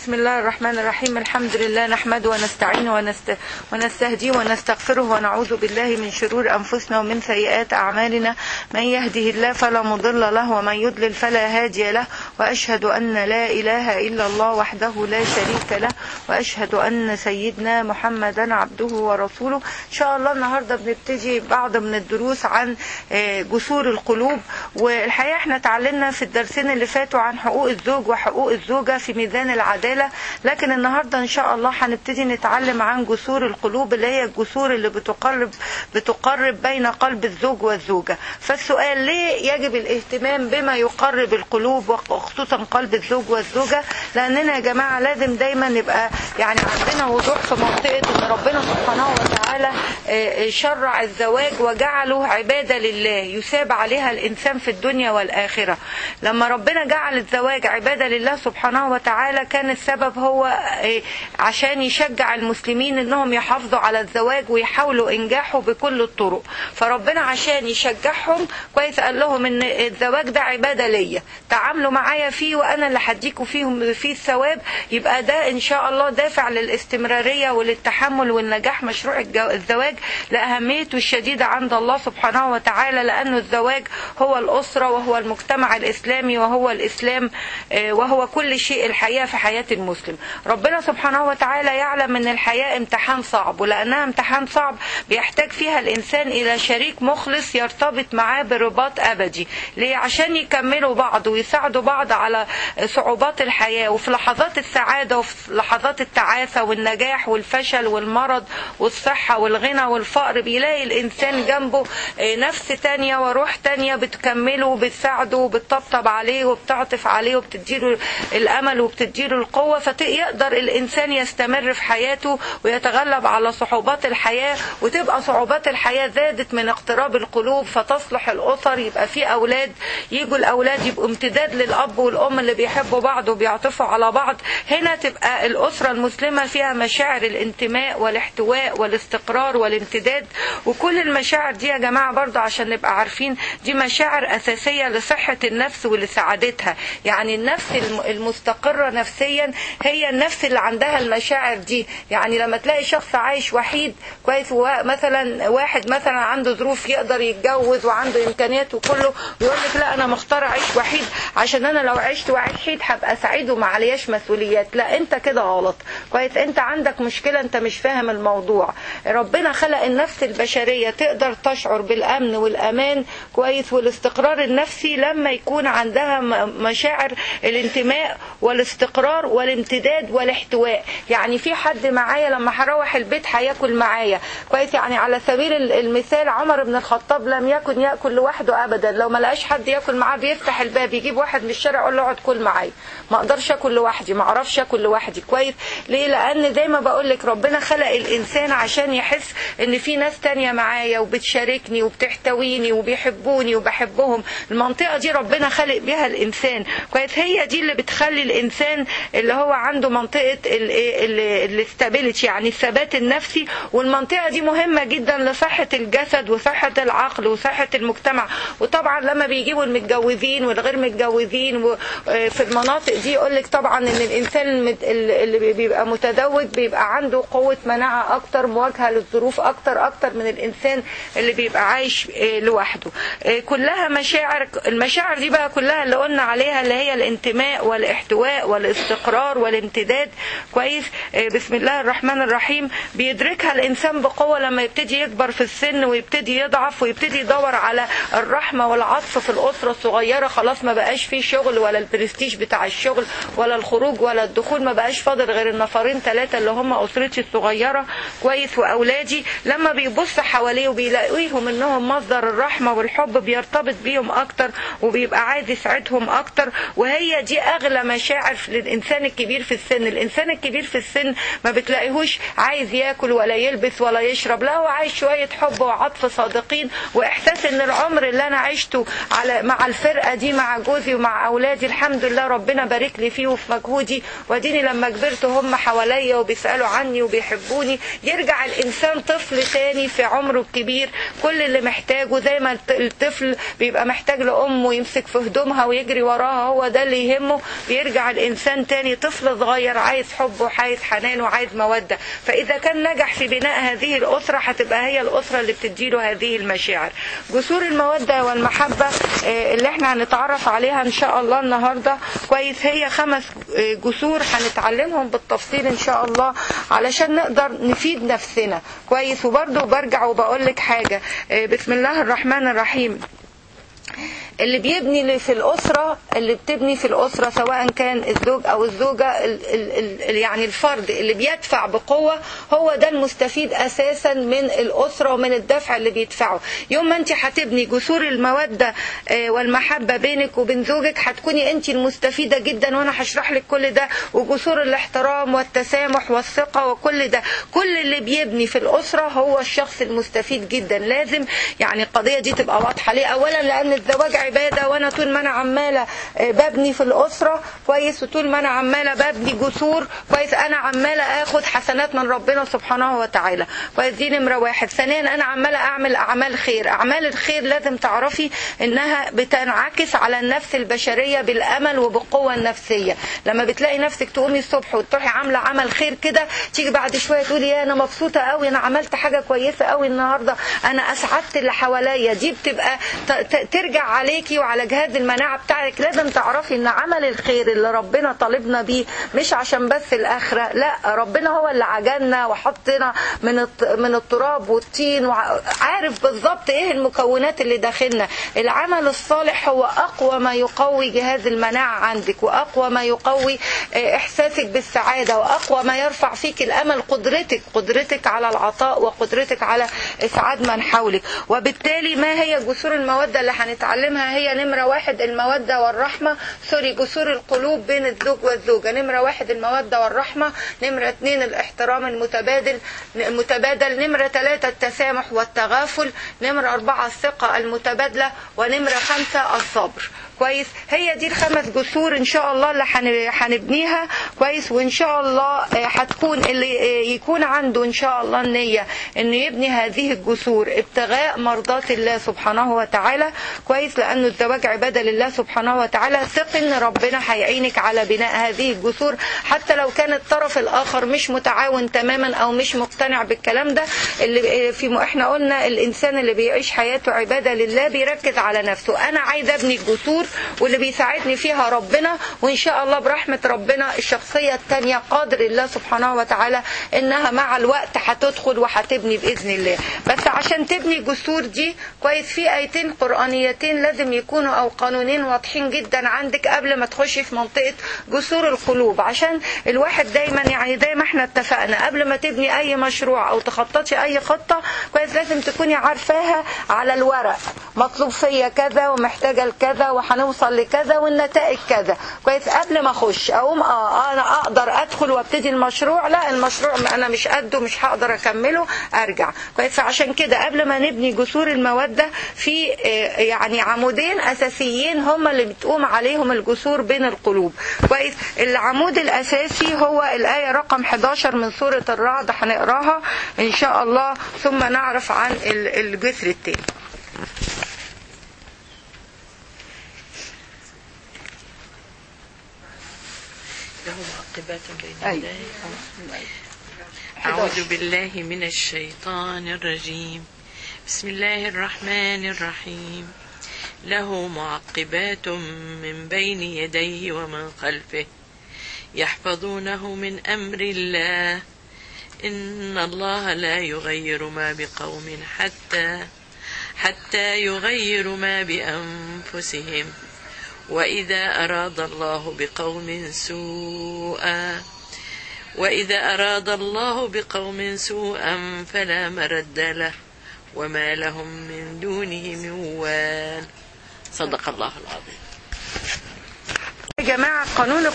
بسم الله الرحمن الرحيم. الحمد لله نحمده ونستعينه ونستهديه ونستغفره ونعوذ بالله من شرور أنفسنا ومن سيئات أعمالنا. من يهده الله فلا مضل له ومن يضلل فلا هادي له، وأشهد أن لا إله إلا الله وحده لا شريك له، وأشهد أن سيدنا محمدا عبده ورسوله. إن شاء الله النهاردة بنبتدي بعض من الدروس عن جسور القلوب. والحقيقة احنا اتعلمنا في الدرسين اللي فاتوا عن حقوق الزوج وحقوق الزوجة في ميزان العدالة، لكن النهاردة ان شاء الله هنبتدي نتعلم عن جسور القلوب اللي هي الجسور اللي بتقرب بين قلب الزوج والزوجة. فالسؤال: ليه يجب الاهتمام بما يقرب القلوب وخصوصا قلب الزوج والزوجة؟ لاننا يا جماعة لازم دايما نبقى يعني عندنا وضوح في منطقة ان ربنا سبحانه وتعالى شرع الزواج وجعله عبادة لله يثاب عليها الانسان في الدنيا والآخرة. لما ربنا جعل الزواج عبادة لله سبحانه وتعالى كان السبب هو عشان يشجع المسلمين انهم يحافظوا على الزواج ويحاولوا انجاحه بكل الطرق. فربنا عشان يشجعهم كويس قال لهم ان الزواج ده عبادة ليا، تعاملوا معايا فيه وانا اللي هديكوا فيه الثواب. يبقى ده ان شاء الله دافع للاستمرارية وللتحمل والنجاح مشروع الزواج لأهميته الشديدة عند الله سبحانه وتعالى، لأنه الزواج هو الأسرة وهو المجتمع الإسلامي وهو الإسلام وهو كل شيء الحياة في حياة المسلم. ربنا سبحانه وتعالى يعلم ان الحياة امتحان صعب، ولأنها امتحان صعب بيحتاج فيها الإنسان إلى شريك مخلص يرتبط معاه برباط أبدي. ليه؟ عشان يكملوا بعض ويساعدوا بعض على صعوبات الحياة، وفي لحظات السعادة وفي لحظات التعاسة والنجاح والفشل والمرض والصحة والغنى والفقر بيلاقي الإنسان جنبه نفس تانية وروح تانية بتكمله وبتساعده وبتطبطب عليه وبتعطف عليه وبتديله الأمل وبتديله القوة، فيقدر الإنسان يستمر في حياته ويتغلب على صعوبات الحياة. وتبقى صعوبات الحياة زادت من اقتراب القلوب فتصلح الأسر، يبقى في أولاد، يجوا الأولاد يبقوا امتداد للأب والأم اللي بيحبوا بعض وبيعطفوا على بعض. هنا تبقى الأسرة المسلمة فيها مشاعر الانتماء والاحتواء والاستقرار والامتداد. وكل المشاعر دي يا جماعة برضو عشان نبقى عارفين دي مشاعر أساسية لصحة النفس ولسعادتها. يعني النفس المستقرة نفسيا هي النفس اللي عندها المشاعر دي. يعني لما تلاقي شخص عايش وحيد كويس، مثلا واحد مثلا عنده ظروف يقدر يتجوز وعنده إمكانيات وكله، ويقول لك لا أنا مختار أعيش وحيد عشان أنا لو عشت وحيد هبقى سعيد وما علياش مسؤوليات. لا، أنت كده غلط كويس، أنت عندك مشكلة، أنت مش فاهم الموضوع. ربنا خلق النفس البشرية تقدر تشعر بالأمن والأمان كويس والاستقرار النفسي لما يكون عندها مشاعر الانتماء والاستقرار والامتداد والاحتواء. يعني في حد معايا لما هروح البيت هياكل معايا كويس. يعني على سبيل المثال عمر بن الخطاب لم يكن يأكل لوحده أبدا، لو ما لقاش حد يأكل معاه بيفتح الباب يجيب واحد من الشارع يقول له اقعد كل معايا، ما اقدرش اكل لوحدي، ما اعرفش اكل لوحدي كويس. ليه؟ لأن زي ما بقول لك ربنا خلق الإنسان عشان يحس ان في ناس تانية معايا وبتشاركني وبتحتويني وبيحبوني وبحبهم. المنطقة دي ربنا خلق بها الإنسان كويس، هي دي اللي بتخلي الإنسان اللي هو عنده منطقة الاستابيليتي يعني الثبات النفسي. والمنطقة دي مهمة جدا لصحة الجسد وصحة العقل وصحة المجتمع. وطبعا لما بيجيبوا المتجوزين والغير متجوزين في المناطق دي يقولك طبعا ان الإنسان اللي بيبقى متزوج بيبقى عنده قوة مناعة أكتر، مواجهة للظروف أكتر من الإنسان اللي بيبقى عايش لوحده. كلها مشاعر، المشاعر دي بقى كلها اللي قلنا عليها اللي هي الانتماء والاحتواء والاستقرار والامتداد كويس. بسم الله الرحمن الرحيم. بيدركها الإنسان بقوة لما يبتدي يكبر في السن ويبتدي يضعف ويبتدي يدور على الرحمة والعطف في الأسرة الصغيرة. خلاص ما بقاش فيه شغل ولا البرستيج بتاع الشغل ولا الخروج ولا الدخول، ما بقاش فاضل غير النفرين 3 اللي هم أسرتي الصغيرة كويس وأولادي. لما بيبص حواليه وبيلاقيهم انهم مصدر الرحمة والحب بيرتبط بيهم اكتر وبيبقى عايز يسعدهم اكتر. وهي دي اغلى مشاعر للانسان الكبير في السن. الانسان الكبير في السن ما بتلاقيهوش عايز ياكل ولا يلبس ولا يشرب، لا هو عايز شوية حب وعطف صادقين واحساس ان العمر اللي انا عشته مع الفرقة دي مع جوزي ومع اولادي الحمد لله ربنا بارك لي فيه وفي مجهودي، وديني لما كبرت هم هم حواليا وبيسألوا عني وبيحبوني. يرجع الإنسان طفل تاني في عمره الكبير، كل اللي محتاجه زي ما الطفل بيبقى محتاج لأمه يمسك في هدومها ويجري وراها، هو ده اللي يهمه. بيرجع الإنسان تاني طفل صغير عايز حب وعايز حنان وعايز مودة. فإذا كان نجح في بناء هذه الأسرة هتبقى هي الأسرة اللي بتديله هذه المشاعر. جسور المودة والمحبة اللي احنا هنتعرف عليها إن شاء الله النهاردة كويس، هي 5 جسور هنتعلمهم بالتفصيل إن شاء الله علشان نقدر نفيد نفسنا كويس. وبرضه برجع وبقول لك حاجة، بسم الله الرحمن الرحيم. اللي بيبني في الأسرة، اللي بتبني في الأسرة سواء كان الزوج أو الزوجة، يعني الفرد اللي بيدفع بقوة هو ده المستفيد أساسا من الأسرة ومن الدفع اللي بيدفعه. يوم ما أنت هتبني جسور المودة والمحبة بينك وبين زوجك هتكوني أنت المستفيدة جدا، وأنا هشرح لك كل ده، وجسور الاحترام والتسامح والثقة وكل ده. كل اللي بيبني في الأسرة هو الشخص المستفيد جدا. لازم يعني القضية دي تبقى واضحة. ليه؟ أولا لأن الزواج عبادة، وانا طول ما انا عمالة ببني في الأسرة كويس، وطول ما انا عمالة ببني جسور كويس، انا عمالة اخد حسنات من ربنا سبحانه وتعالى كويس. دي نمرة 1. ثانيا انا عمالة اعمل اعمال خير. اعمال الخير لازم تعرفي انها بتنعكس على النفس البشرية بالامل وبالقوة النفسية. لما بتلاقي نفسك تقومي الصبح وتروحي عاملة عمل خير كده، تيجي بعد شوية تقولي يا انا مبسوطة قوي، انا عملت حاجة كويسة قوي النهاردة، انا اسعدت اللي حواليا. دي بتبقى ترجع عليكي وعلى جهاز المناعة بتاعك. لازم تعرفي ان عمل الخير اللي ربنا طالبنا بيه مش عشان بس الآخرة، لا، ربنا هو اللي عجلنا وحطنا من التراب والطين، وعارف بالظبط ايه المكونات اللي داخلنا. العمل الصالح هو اقوى ما يقوي جهاز المناعة عندك، واقوى ما يقوي احساسك بالسعادة، واقوى ما يرفع فيك الامل، قدرتك على العطاء وقدرتك على اسعاد من حولك. وبالتالي ما هي جسور المودة اللي هنتعلمها؟ هي نمرة 1 المودة والرحمة، جسور القلوب بين الزوج والزوجة. نمرة 1 المودة والرحمة. نمرة 2 الاحترام المتبادل. نمرة 3 التسامح والتغافل. نمرة 4 الثقة المتبادلة. ونمرة 5 الصبر كويس. هي دي ال5 جسور ان شاء الله اللي هنبنيها كويس. وان شاء الله هتكون اللي يكون عنده ان شاء الله النية انه يبني هذه الجسور ابتغاء مرضات الله سبحانه وتعالى كويس، لانه الزواج عبادة لله سبحانه وتعالى. ثق ان ربنا هيعينك على بناء هذه الجسور، حتى لو كان الطرف الاخر مش متعاون تماما او مش مقتنع بالكلام ده. اللي احنا قلنا الانسان اللي بيعيش حياته عبادة لله بيركز على نفسه. انا عايز ابني الجسور واللي بيساعدني فيها ربنا، وإن شاء الله برحمة ربنا الشخصية التانية قادر الله سبحانه وتعالى إنها مع الوقت هتدخل وهتبني بإذن الله. بس عشان تبني الجسور دي كويس، في آيتين قرآنيتين لازم يكونوا أو قانونين واضحين جدا عندك قبل ما تخشي في منطقة جسور القلوب، عشان الواحد دايما يعني زي ما احنا اتفقنا قبل ما تبني أي مشروع أو تخططي أي خطة كويس لازم تكوني عارفاها على الورق، مطلوب فيا كذا ومحتاجة لكذا وهنوصل لكذا والنتائج كذا كويس. قبل ما اخش اقوم انا اقدر ادخل وابتدي المشروع، لا المشروع انا مش قده مش هقدر اكمله ارجع كويس. فعشان كده قبل ما نبني جسور المودة في يعني عمودين اساسيين هم اللي بتقوم عليهم الجسور بين القلوب كويس. العمود الاساسي هو الايه رقم 11 من سورة الرعد، هنقراها ان شاء الله ثم نعرف عن الجسر التاني. له معقبات بين يديه. أعوذ بالله من الشيطان الرجيم. بسم الله الرحمن الرحيم. له معقبات من بين يديه ومن خلفه يحفظونه من أمر الله إن الله لا يغير ما بقوم حتى يغيروا ما بأنفسهم وإذا أراد الله بقوم سوءا فلا مرد له وما لهم من دونه من وال. صدق الله العظيم. جماعة القانون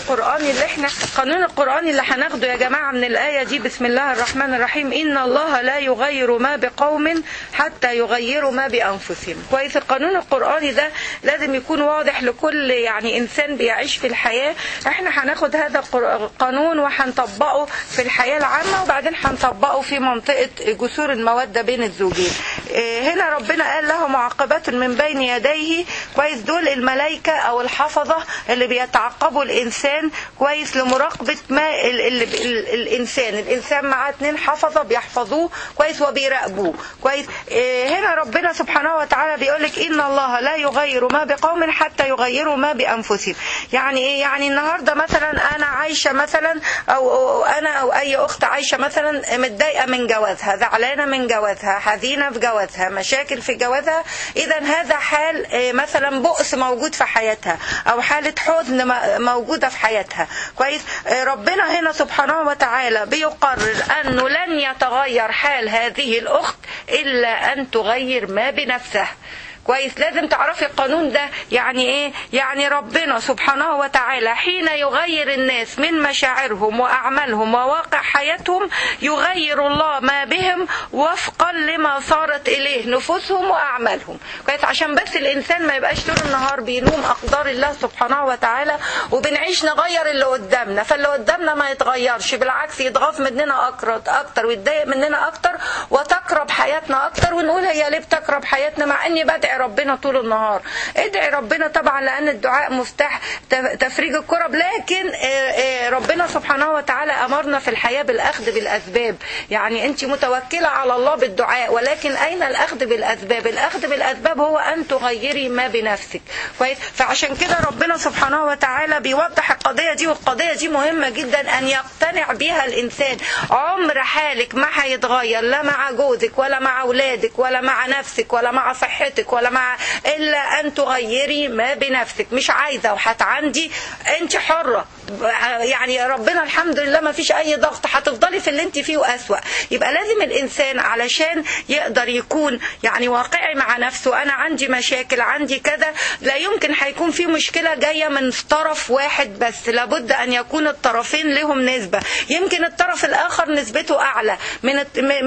القرآني اللي هناخده يا جماعة من الآية دي. بسم الله الرحمن الرحيم. إن الله لا يغير ما بقوم حتى يغيروا ما بأنفسهم. كويس. القانون القرآني ده لازم يكون واضح لكل يعني إنسان بيعيش في الحياة. احنا هناخد هذا القانون وهنطبقه في الحياة العامة، وبعدين هنطبقه في منطقة جسور المودة بين الزوجين. هنا ربنا قال له معقبات من بين يديه. كويس. دول الملائكة أو الحفظة اللي بيتعقبوا الإنسان. كويس. لمراقبة ما الإنسان معاه 2 حفظة بيحفظوه. كويس. وبيراقبوه. كويس. هنا ربنا سبحانه وتعالى بيقولك إن الله لا يغير ما بقوم حتى يغيروا ما بأنفسهم. يعني إيه؟ يعني النهاردة مثلا أنا عايشة مثلا أو أنا أو أي أخت عايشة مثلا متضايقة من جوازها، زعلانة من جوازها، حزينة في جوازها، مشاكل في جوازها. إذا هذا حال مثلا بؤس موجود في حياتها أو حالة حزن موجودة في حياتها. كويس. ربنا هنا سبحانه وتعالى بيقرر أنه لن يتغير حال هذه الأخت إلا أن تغير ما بنفسها. كويس. لازم تعرفي القانون ده يعني ايه. يعني ربنا سبحانه وتعالى حين يغير الناس من مشاعرهم وأعمالهم وواقع حياتهم يغير الله ما بهم وفقا لما صارت إليه نفوسهم وأعمالهم. كويس. عشان بس الإنسان ما يبقاش طول النهار بيلوم أقدار الله سبحانه وتعالى وبنعيش نغير اللي قدامنا، فاللي قدامنا ما يتغيرش، بالعكس يتغاظ مننا أكتر ويتضايق مننا أكتر وتقرب حياتنا أكتر، ونقول هي ليه بتقرب حياتنا مع إني بدعي ربنا طول النهار. ادعي ربنا طبعا لأن الدعاء مفتاح تفريج الكرب، لكن ربنا سبحانه وتعالى أمرنا في الحياة بالأخذ بالأسباب. يعني أنت متوكلة على الله بالدعاء، ولكن أين الأخذ بالأسباب؟ الأخذ بالأسباب هو أن تغيري ما بنفسك. كويس. فعشان كده ربنا سبحانه وتعالى بيوضح القضية دي، والقضية دي مهمة جدا أن يقتنع بها الإنسان. عمر حالك ما هيتغير، لا مع جوزك ولا مع أولادك ولا مع نفسك ولا مع صحتك ولا مع إلا أن تغيري ما بنفسك. مش عايزة وهتعندي، أنت حرة. يعني ربنا الحمد لله ما فيش أي ضغط، هتفضلي في اللي أنت فيه وأسوأ. يبقى لازم الإنسان علشان يقدر يكون يعني واقعي مع نفسه. أنا عندي مشاكل، عندي كذا، لا يمكن هيكون في مشكلة جاية من طرف واحد بس، لابد أن يكون الطرفين لهم نسبة. يمكن الطرف الآخر نسبته أعلى من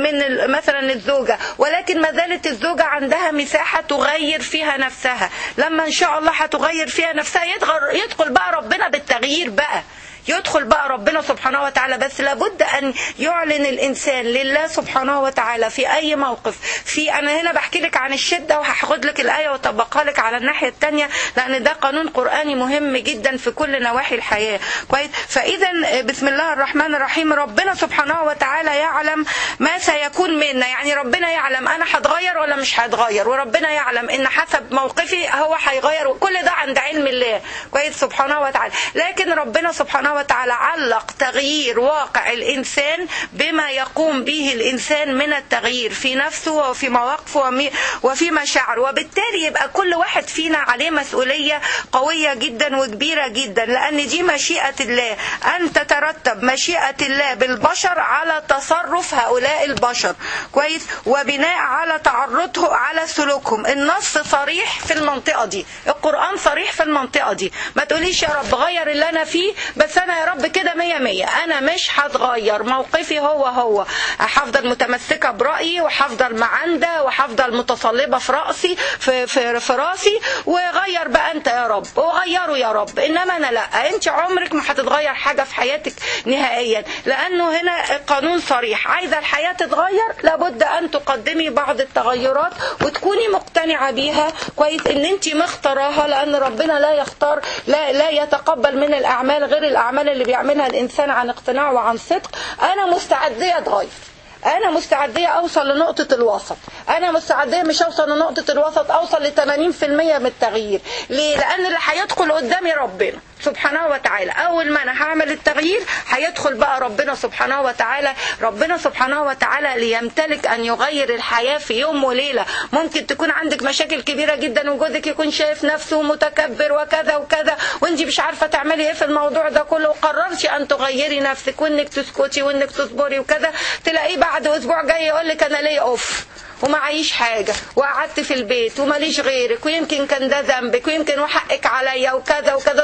مثلا الزوجة، ولكن ما زالت الزوجة عندها مساحة تغير فيها نفسها. لما إن شاء الله هتغير فيها نفسها يدخل بقى ربنا بالتغيير بقى، يدخل بقى ربنا سبحانه وتعالى. بس لابد أن يعلن الإنسان لله سبحانه وتعالى في أي موقف. أنا هنا بحكي لك عن الشدة وهاخد لك الآية وطبقها لك على الناحية التانية، لأن ده قانون قرآني مهم جدا في كل نواحي الحياة. كويس. فإذا بسم الله الرحمن الرحيم. ربنا سبحانه وتعالى يعلم ما سيكون منا. يعني ربنا يعلم أنا هتغير ولا مش هتغير، وربنا يعلم إن حسب موقفي هو هيغير. كل ده عند علم الله. كويس. سبحانه وتعالى. لكن ربنا سبحانه وتعالى علق تغيير واقع الإنسان بما يقوم به الإنسان من التغيير في نفسه وفي مواقفه وفي مشاعره، وبالتالي يبقى كل واحد فينا عليه مسؤولية قوية جدا وكبيرة جدا، لأن دي مشيئة الله، أن تترتب مشيئة الله بالبشر على تصرف هؤلاء البشر. كويس. وبناء على تعرضه على سلوكهم. النص صريح في المنطقة دي، القرآن صريح في المنطقة دي. ما تقوليش يا رب غير اللي أنا فيه، بس أنا يا رب كده 100 أنا مش هتغير، موقفي هو هفضل متمسكة برأيي وهفضل معاندة وهفضل متصلبة في رأسي في راسي، وغير بقى أنت يا رب، وغيره يا رب. إنما أنا لا، أنت عمرك ما هتتغير حاجة في حياتك نهائيا، لأنه هنا القانون صريح. عايزة الحياة تتغير لابد أن تقدمي بعض التغيرات وتكوني مقتنعة بيها. كويس. إن أنت مختاراها، لأن ربنا لا يختار، لا يتقبل من الأعمال غير الأعمال اللي بيعملها الإنسان عن اقتناع وعن صدق. أنا مستعدية أتغير، أنا مستعدية أوصل لنقطة الوسط، أنا مستعدية مش أوصل لنقطة الوسط، أوصل ل80% من التغيير. ليه؟ لأن اللي هيدخل قدامي ربنا سبحانه وتعالى. أول ما أنا هعمل التغيير هيدخل بقى ربنا سبحانه وتعالى. ربنا سبحانه وتعالى ليمتلك أن يغير الحياة في يوم وليلة. ممكن تكون عندك مشاكل كبيرة جدا وجوزك يكون شايف نفسه متكبر وكذا وكذا، وانت مش عارفة تعملي ايه في الموضوع ده كله، وقررتي أن تغيري نفسك وانك تسكتي وانك تصبري وكذا، تلاقيه بعد أسبوع جاي يقولك أنا ليه أوف ومعيش حاجة وقعدت في البيت وماليش غيرك، ويمكن كان ده ذنبك ويمكن وحقك عليا وكذا وكذا، وتلاقي الحياة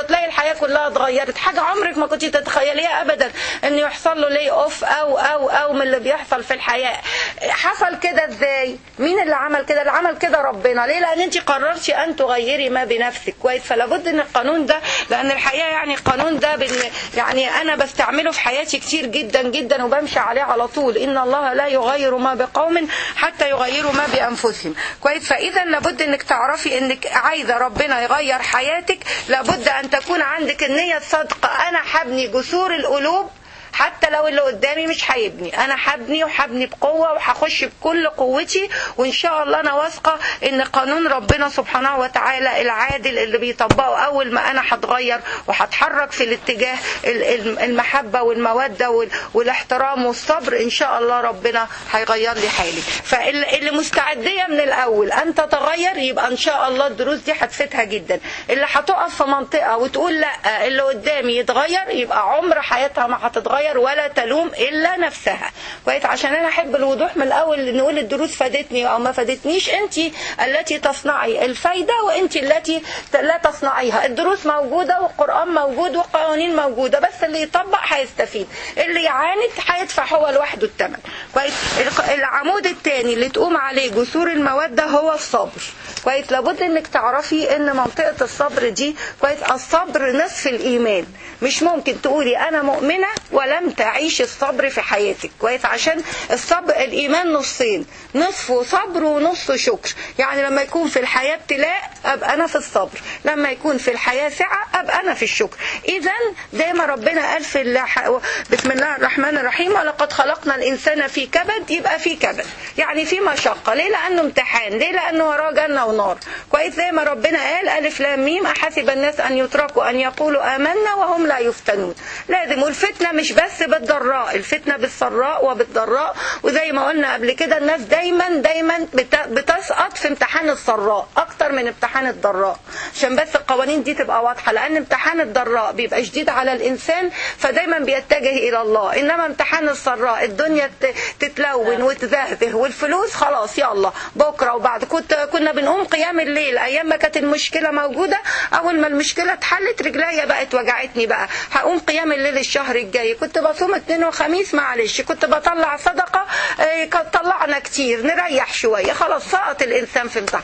الحياة كلها اتغيرت، حاجة عمرك ما كنت تتخيليها ابدا ان يحصل له لي اوف او من اللي بيحصل في الحياة. حصل كده ازاي؟ مين اللي عمل كده؟ اللي عمل كده ربنا. ليه؟ لان انت قررتي ان تغيري ما بنفسك. كويس. فلا بد ان القانون ده، لان الحقيقة يعني القانون ده يعني انا بستعمله في حياتي كتير جدا جدا وبمشي عليه على طول. ان الله لا يغير ما بقوم حتى يغيروا ما بانفسهم. كويس. فاذا لابد انك تعرفي انك عايزة ربنا يغير حياتك، لابد ان تكون عندك النية الصادقة. انا هبني جسور القلوب حتى لو اللي قدامي مش هيبني، انا هبني بقوة وهخش بكل قوتي، وان شاء الله انا واثقة ان قانون ربنا سبحانه وتعالى العادل اللي بيطبقه اول ما انا هتغير وهتحرك في الاتجاه المحبة والمودة والاحترام والصبر، ان شاء الله ربنا هيغير لي حالي. فاللي مستعدية من الاول ان تتغير يبقى ان شاء الله الدروس دي هتفيدها جدا. اللي هتقف في منطقة وتقول لا اللي قدامي يتغير، يبقى عمر حياتها ما هتتغير ولا تلوم إلا نفسها. كويس. عشان أنا أحب الوضوح من الأول، نقول الدروس فادتني أو ما فادتنيش. أنت التي تصنعي الفايدة وأنت التي لا تصنعيها. الدروس موجودة والقرآن موجود والقوانين موجودة، بس اللي يطبق هيستفيد، اللي يعاند هيدفع هو لوحده الثمن. كويس. العمود الثاني اللي تقوم عليه جسور المودة هو الصبر. كويس. لابد انك تعرفي ان منطقة الصبر دي، كويس، الصبر نصف الإيمان. مش ممكن تقولي أنا مؤمنة ولم تعيش الصبر في حياتك. كويس. عشان الصبر الإيمان نصين، نصفه صبر ونصفه شكر. يعني لما يكون في الحياة ابتلاء أبقى أنا في الصبر، لما يكون في الحياة سعة أبقى أنا في الشكر. إذن زي ما ربنا قال في بسم الله الرحمن الرحيم ولقد خلقنا الإنسان في كبد، يبقى في كبد يعني في مشقة. ليه؟ لأنه امتحان. ليه؟ لأنه وراه جنة ونار. كويس. زي ما ربنا قال ألف لام ميم أحسب الناس أن يتركوا أن يقولوا آمنا وهم لا يفتنون. لازم. والفتنة مش بس بالضراء، الفتنة بالسراء وبالضراء. وزي ما قلنا قبل كده الناس دايما بتسقط في امتحان السراء اكتر من امتحان الضراء، عشان بس القوانين دي تبقى واضحة. لان امتحان الضراء بيبقى شديد على الانسان فدايما بيتجه الى الله، انما امتحان السراء الدنيا تتلون وتزهزه والفلوس خلاص يلا بكرة وبعد. كنا بنقوم قيام الليل ايام ما كانت المشكلة موجودة. اول ما المشكلة اتحلت رجليا بقت وجعتني، بقى هقوم قيام الليل الشهر الجاي. كنت بصوم اثنين وخميس معلش، كنت بطلع صدقة طلعنا كتير نريح شوية. خلاص سقط الإنسان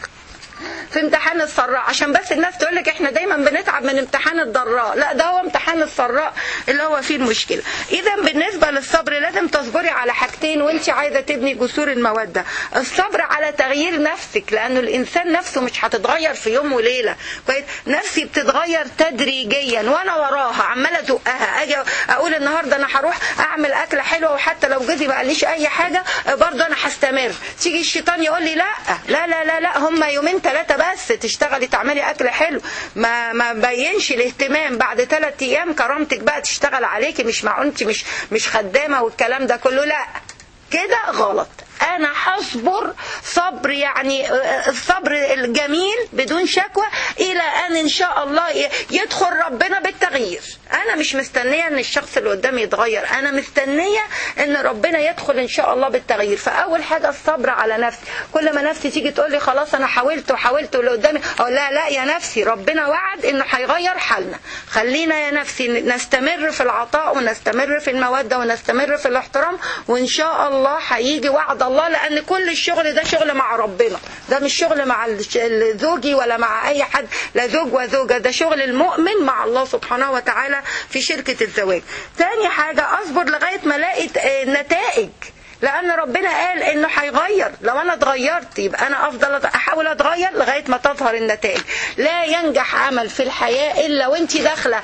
في امتحان السراء. عشان بس الناس تقولك احنا دايما بنتعب من امتحان الضراء، لا ده هو امتحان السراء اللي هو فيه المشكلة. اذا بالنسبة للصبر لازم تصبري على حاجتين وانت عايزة تبني جسور المودة. الصبر على تغيير نفسك، لانه الانسان نفسه مش هتتغير في يوم وليلة. كويس. نفسي بتتغير تدريجيا وانا وراها عمالة ازقها. اجي اقول النهاردة انا هروح اعمل اكلة حلوة وحتى لو جوزي ما قاليش اي حاجة برضه انا هستمر. تيجي الشيطان يقول لي لا لا لا لا, لا هم يومين 3 بس تشتغلي تعملي اكل حلو، ما بينش الاهتمام. بعد 3 ايام كرامتك بقى تشتغل عليكي. مش معقول انت مش خدامة والكلام ده كله. لا كده غلط. انا هصبر صبر يعني الصبر الجميل بدون شكوى الى ان شاء الله يدخل ربنا بالتغيير. انا مش مستنية ان الشخص اللي قدامي يتغير، انا مستنية ان ربنا يدخل ان شاء الله بالتغيير. فاول حاجة الصبر على نفسي. كل ما نفسي تيجي تقول لي خلاص انا حاولت واللي قدامي او لا يا نفسي ربنا وعد انه هيغير حالنا. خلينا يا نفسي نستمر في العطاء ونستمر في المودة ونستمر في الاحترام، وان شاء الله هيجي وعد الله. لان كل الشغل ده شغل مع ربنا، ده مش شغل مع زوجي ولا مع اي حد، لا زوج وزوجة، ده شغل المؤمن مع الله سبحانه وتعالى في شركة الزواج. تاني حاجة اصبر لغاية ما الاقي نتائج، لان ربنا قال انه هيغير. لو انا اتغيرت يبقى انا افضل احاول اتغير لغاية ما تظهر النتائج. لا ينجح عمل في الحياة الا وانت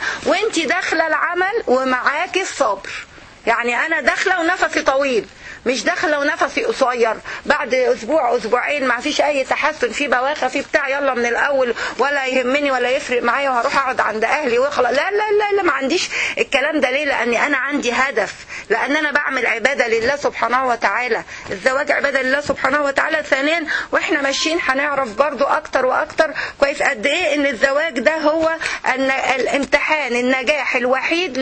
داخلة العمل ومعاكي الصبر. يعني انا داخلة ونفسي طويل، مش داخله ونفسي قصير. بعد اسبوع اسبوعين ما فيش اي تحسن، في بواخه في بتاع يلا من الاول ولا يهمني ولا يفرق معايا وهروح اقعد عند اهلي وخلاص. لا لا لا لا ما عنديش الكلام ده. ليه؟ لاني انا عندي هدف، لان انا بعمل عباده لله سبحانه وتعالى. الزواج عباده لله سبحانه وتعالى. ثانيا واحنا ماشيين هنعرف برضو اكتر واكتر كويس قد ايه ان الزواج ده هو الامتحان النجاح الوحيد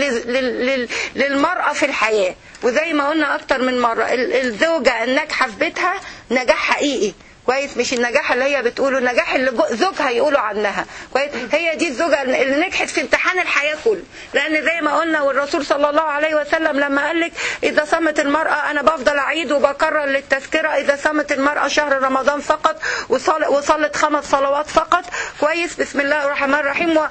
للمرأة في الحياة. وزي ما قلنا اكتر من مرة الزوجة الناجحة في بيتها نجاح حقيقي. كويس، مش النجاح اللي هي بتقوله، النجاح اللي زوجها يقولوا عنها كويس. هي دي الزوجة اللي نجحت في امتحان الحياة كله، لأن زي ما قلنا والرسول صلى الله عليه وسلم لما قال لك إذا صمت المرأة، أنا بفضل أعيد وبكرر للتذكرة، إذا صمت المرأة شهر رمضان فقط وصلت 5 صلوات فقط كويس، بسم الله الرحمن الرحيم،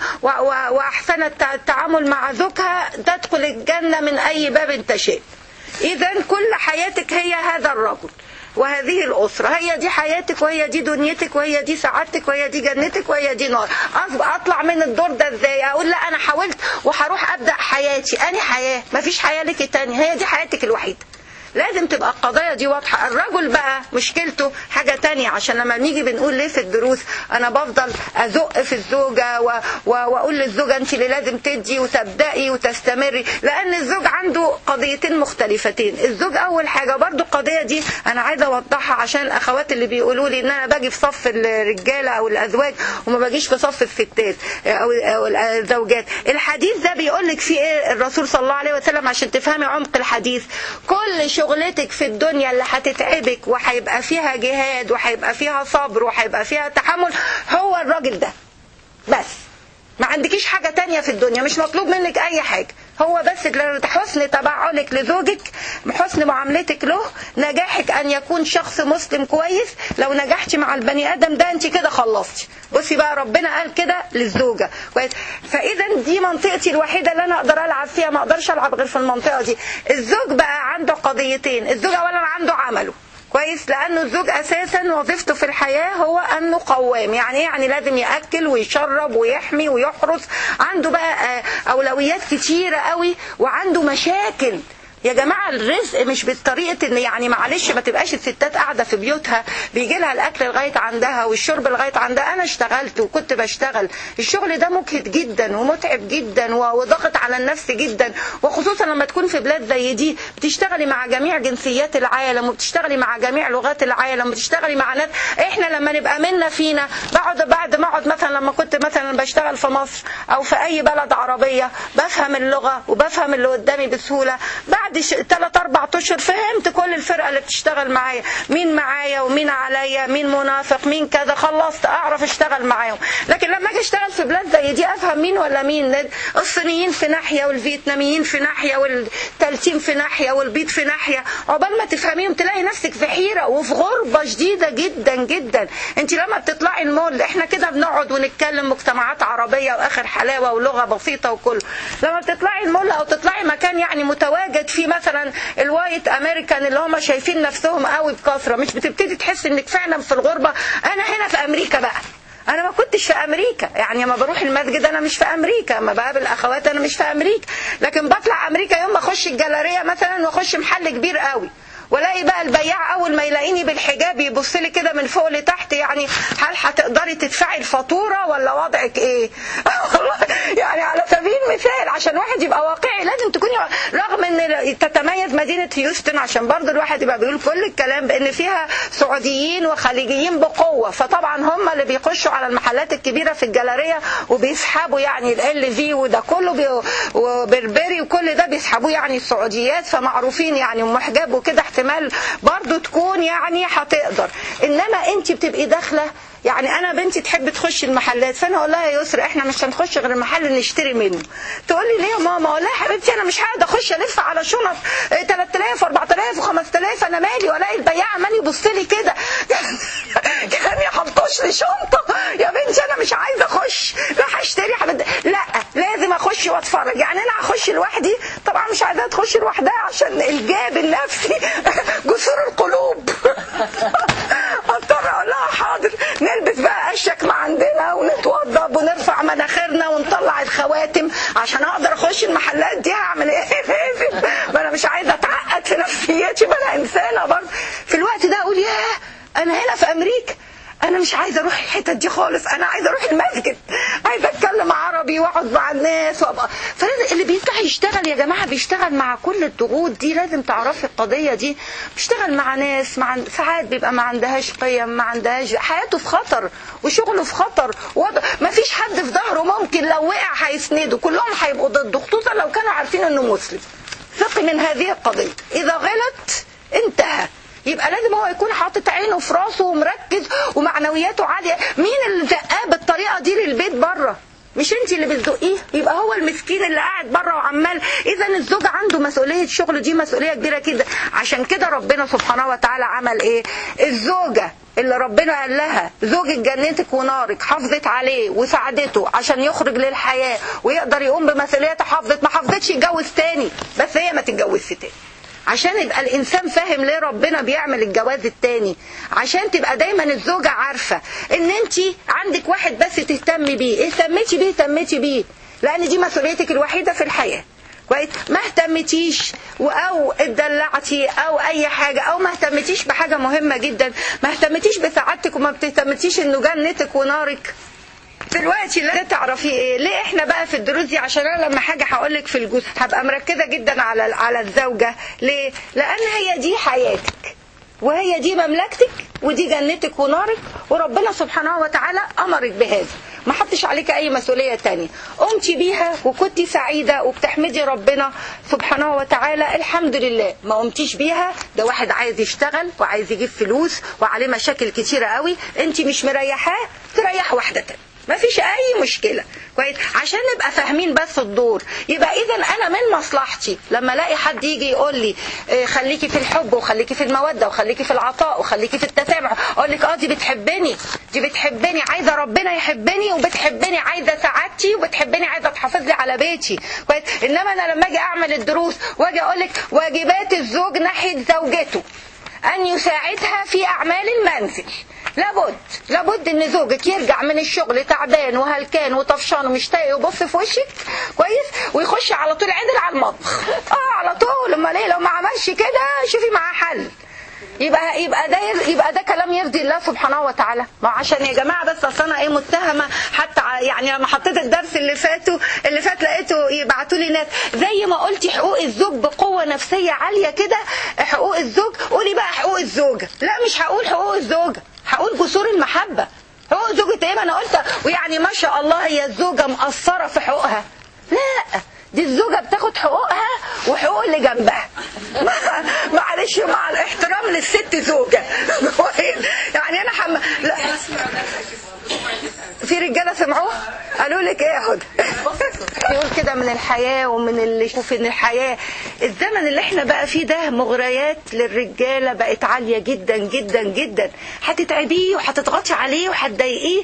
وأحسنت التعامل مع زوجها، تدخل الجنة من أي باب تشاء. إذا كل حياتك هي هذا الرجل وهذه الأسرة، هي دي حياتك وهي دي دنيتك وهي دي سعادتك وهي دي جنتك وهي دي نار. أطلع من الدور ده إزاي؟ أقول لا أنا حاولت وهروح أبدأ حياتي، أنا حياة مفيش حياة لك تاني، هي دي حياتك الوحيدة. لازم تبقى القضايا دي واضحة. الرجل بقى مشكلته حاجة تانية، عشان لما نيجي بنقول ليه في الدروس أنا بفضل أزق في الزوجة وأقول للزوجة أنت اللي لازم تدي وتبدأي وتستمري، لأن الزوج عنده قضيتين مختلفتين. الزوج أول حاجة برضو القضية دي أنا عايزة أوضحها عشان الأخوات اللي بيقولوا لي إن أنا باجي في صف الرجالة أو الأزواج وما باجيش في صف الستات أو الزوجات. الحديث ده بيقول لك فيه إيه الرسول صلى الله عليه وسلم عشان تفهمي عمق الحديث؟ كل شغلتك في الدنيا اللي هتتعبك وهيبقى فيها جهاد وهيبقى فيها صبر وهيبقى فيها تحمل هو الراجل ده بس. ما عندكيش حاجة تانية في الدنيا، مش مطلوب منك أي حاجة، هو بس حسن تبعلك لزوجك، حسن معاملتك له، نجاحك أن يكون شخص مسلم كويس. لو نجحتي مع البني آدم ده أنت كده خلصتي. بصي بقى ربنا قال كده للزوجة كويس. فإذا دي منطقتي الوحيدة اللي أنا أقدر ألعب فيها، ما أقدرش ألعب غير في المنطقة دي. الزوج بقى عنده قضيتين. الزوج أولا عنده عمله كويس، لأنه الزوج أساسا وظيفته في الحياة هو أنه قوام. يعني يعني لازم يأكل ويشرب ويحمي ويحرس. عنده بقى أولويات كتيرة قوي وعنده مشاكل. يا جماعة الرزق مش بالطريقة ان يعني معلش ما تبقاش الستات قاعدة في بيوتها بيجي لها الاكل لغاية عندها والشرب لغاية عندها. انا اشتغلت وكنت بشتغل، الشغل ده مجهد جدا ومتعب جدا وضغط على النفس جدا، وخصوصا لما تكون في بلاد زي دي بتشتغلي مع جميع جنسيات العالم وبتشتغلي مع جميع لغات العالم وبتشتغلي مع ناس. احنا لما نبقى منا فينا بعد ما اقعد مثلا لما كنت مثلا بشتغل في مصر او في اي بلد عربية بفهم اللغة وبفهم اللي قدامي بسهولة. بعد 3-4 أشهر فهمت كل الفرقة اللي بتشتغل معايا، مين معايا ومين عليا، مين منافق مين كذا، خلصت أعرف اشتغل معاهم. لكن لما اجي اشتغل في بلاد زي دي افهم مين ولا مين. الصينيين في ناحية والفيتناميين في ناحية والتالتين في ناحية والبيض في ناحية، عقبال ما تفهميهم تلاقي نفسك في حيرة وفي غربة شديدة جدا جدا. انت لما بتطلعي المول احنا كده بنقعد ونتكلم مجتمعات عربية واخر حلاوة ولغة بسيطة وكله. لما بتطلعي المول او تطلعي مكان يعني متواجد في مثلا الوايت امريكان اللي هم شايفين نفسهم قوي بكثره، مش بتبتدي تحس انك فعلا في الغربه؟ انا هنا في امريكا بقى، انا ما كنتش في امريكا. يعني لما بروح المسجد انا مش في امريكا، لما بقابل اخوات انا مش في امريكا، لكن بطلع امريكا يوم ما اخش الجاليريه مثلا واخش محل كبير قوي ولاقي بقى البياع اول ما يلاقيني بالحجاب يبص لي كده من فوق لتحت، يعني هل هتقدري تدفعي الفاتوره ولا وضعك ايه؟ يعني على سبيل المثال عشان واحد يبقى واقعي لازم تكوني، رغم ان تتميز مدينه هيوستن عشان برضه الواحد يبقى بيقول كل الكلام بان فيها سعوديين وخليجيين بقوه، فطبعا هم اللي بيخشوا على المحلات الكبيره في الجاليريه وبيسحبوا يعني ال في وده كله وبربري وكل ده بيسحبوه يعني السعوديات، فمعروفين يعني محجاب وكده احتمال برضو تكون يعني هتقدر. انما انت بتبقي داخله، يعني انا بنتي تحب تخش المحلات فانا اقول لها يا يسرا احنا مش هنخش غير المحل اللي نشتري منه. تقول لي ليه يا ماما؟ اقول لها يا حبيبتي انا مش هقعد اخش الف على شنط 3000 و4000 و5000 انا مالي، والاقي البياع عمال يبص لي كده كان يحطوش لي شنطه. يا بنتي انا مش عايزه اخش، لا هشتري حبيبتي، لا لازم اخش واتفرج. يعني انا هخش لوحدي طبعا مش عايزاها تخش لوحدها عشان الجاب النفسي جسور القلوب. اضطر اقول لها حاضر نلبس بقى اشك ما عندنا ونتوضب ونرفع مناخيرنا ونطلع الخواتم عشان اقدر اخش المحلات دي. هعمل ايه؟ ما انا مش عايزه اتعقد في نفسيتي، ما انا انسانه برضه. في الوقت ده اقول ياه انا هنا في امريكا، انا مش عايزه اروح الحتت دي خالص، انا عايزه اروح المسجد، عايزه اتكلم عربي واقعد مع الناس وابقى. فلازم اللي بيطلع يشتغل يا جماعه بيشتغل مع كل الضغوط دي، لازم تعرفي القضيه دي. بيشتغل مع ناس ساعات بيبقى ما عندهاش قيم، ما عندهاش، حياته في خطر وشغله في خطر، ما فيش حد في ظهره ممكن لو وقع هيسنده، كلهم هيبقوا ضده خصوصا لو كانوا عارفين انه مسلم. ثقي من هذه القضيه، اذا غلط انتهى. يبقى لازم هو يكون حاطط عينه في راسه ومركز ومعنوياته عاليه. مين اللي زقاه بالطريقه دي للبيت بره؟ مش انت اللي بتزقيه، يبقى هو المسكين اللي قاعد بره وعمال. اذا الزوج عنده مسؤوليه شغل، دي مسؤوليه كبيره كده. عشان كده ربنا سبحانه وتعالى عمل ايه؟ الزوجه اللي ربنا قال لها زوجك جنتك ونارك حافظت عليه وساعدته عشان يخرج للحياه ويقدر يقوم بمسؤولياته، حافظت ما حافظتش يتجوز تاني، بس هي ما تتجوزش تاني. عشان يبقى الانسان فاهم ليه ربنا بيعمل الجواز التاني، عشان تبقى دايما الزوجة عارفة ان انت عندك واحد بس تهتمي بيه، اهتمتي بيه لان دي مسؤوليتك الوحيدة في الحياة. كويس؟ ما اهتمتيش او اتدلعتي او اي حاجة، او ما اهتمتيش بحاجة مهمة جدا، ما اهتمتيش بسعادتك وما بتهتمتيش انه جنتك ونارك، دلوقتي لا تعرفي ايه. ليه احنا بقى في الدروس دي؟ عشان انا لما حاجه هقولك في الجزء هبقى مركزه جدا على الزوجه. ليه؟ لان هي دي حياتك وهي دي مملكتك ودي جنتك ونارك، وربنا سبحانه وتعالى امرك بهذا، ما حطش عليك اي مسؤوليه تانية، قمتي بيها وكنتي سعيده وبتحمدي ربنا سبحانه وتعالى الحمد لله. ما قمتيش بيها، ده واحد عايز يشتغل وعايز يجيب فلوس وعليه مشاكل كتيره قوي، انت مش مريحاه، تريح واحده تانية، ما فيش اي مشكله. كويس؟ عشان نبقى فاهمين بس الدور. يبقى اذا انا من مصلحتي لما الاقي حد يجي يقول لي خليكي في الحب وخليكي في الموده وخليكي في العطاء وخليكي في التسامح، اقول لك دي بتحبني عايزه ربنا يحبني، وبتحبني عايزه سعادتي، وبتحبني عايزه تحافظ لي على بيتي. كويس؟ انما انا لما اجي اعمل الدروس واجي اقول لك واجبات الزوج ناحيه زوجته ان يساعدها في اعمال المنزل، لابد ان زوجك يرجع من الشغل تعبان وهلكان وطفشان ومش طايق يبص في وشك، كويس، ويخش على طول عدل على المطبخ على طول. امال ايه؟ لو ما عملش كده شوفي معاه حل. يبقى ده كلام يرضي الله سبحانه وتعالى. ما عشان يا جماعه بس اصل انا متهمه، حتى يعني لما حطيت الدرس اللي فات لقيته يبعتوا لي ناس زي ما قلتي حقوق الزوج بقوه نفسيه عاليه كده، حقوق الزوج، قولي بقى حقوق الزوجه. لا مش هقول حقوق الزوجه، هقول جسور المحبه. حقوق زوجة ايه؟ ما انا قلت ويعني ما شاء الله هي الزوجه مقصره في حقوقها، لا دي الزوجة بتاخد حقوقها وحقوق اللي جنبها. معلش مع الاحترام للست زوجة. يعني انا لا. في رجالة سمعوه قالوا لك ايه يا هدى؟ يقول كده من الحياة ومن اللي شوف ان الحياة الزمن اللي احنا بقى فيه ده مغريات للرجالة بقت عالية جدا جدا جدا، هتتعبيه وهتضغطي عليه وهتضايقيه،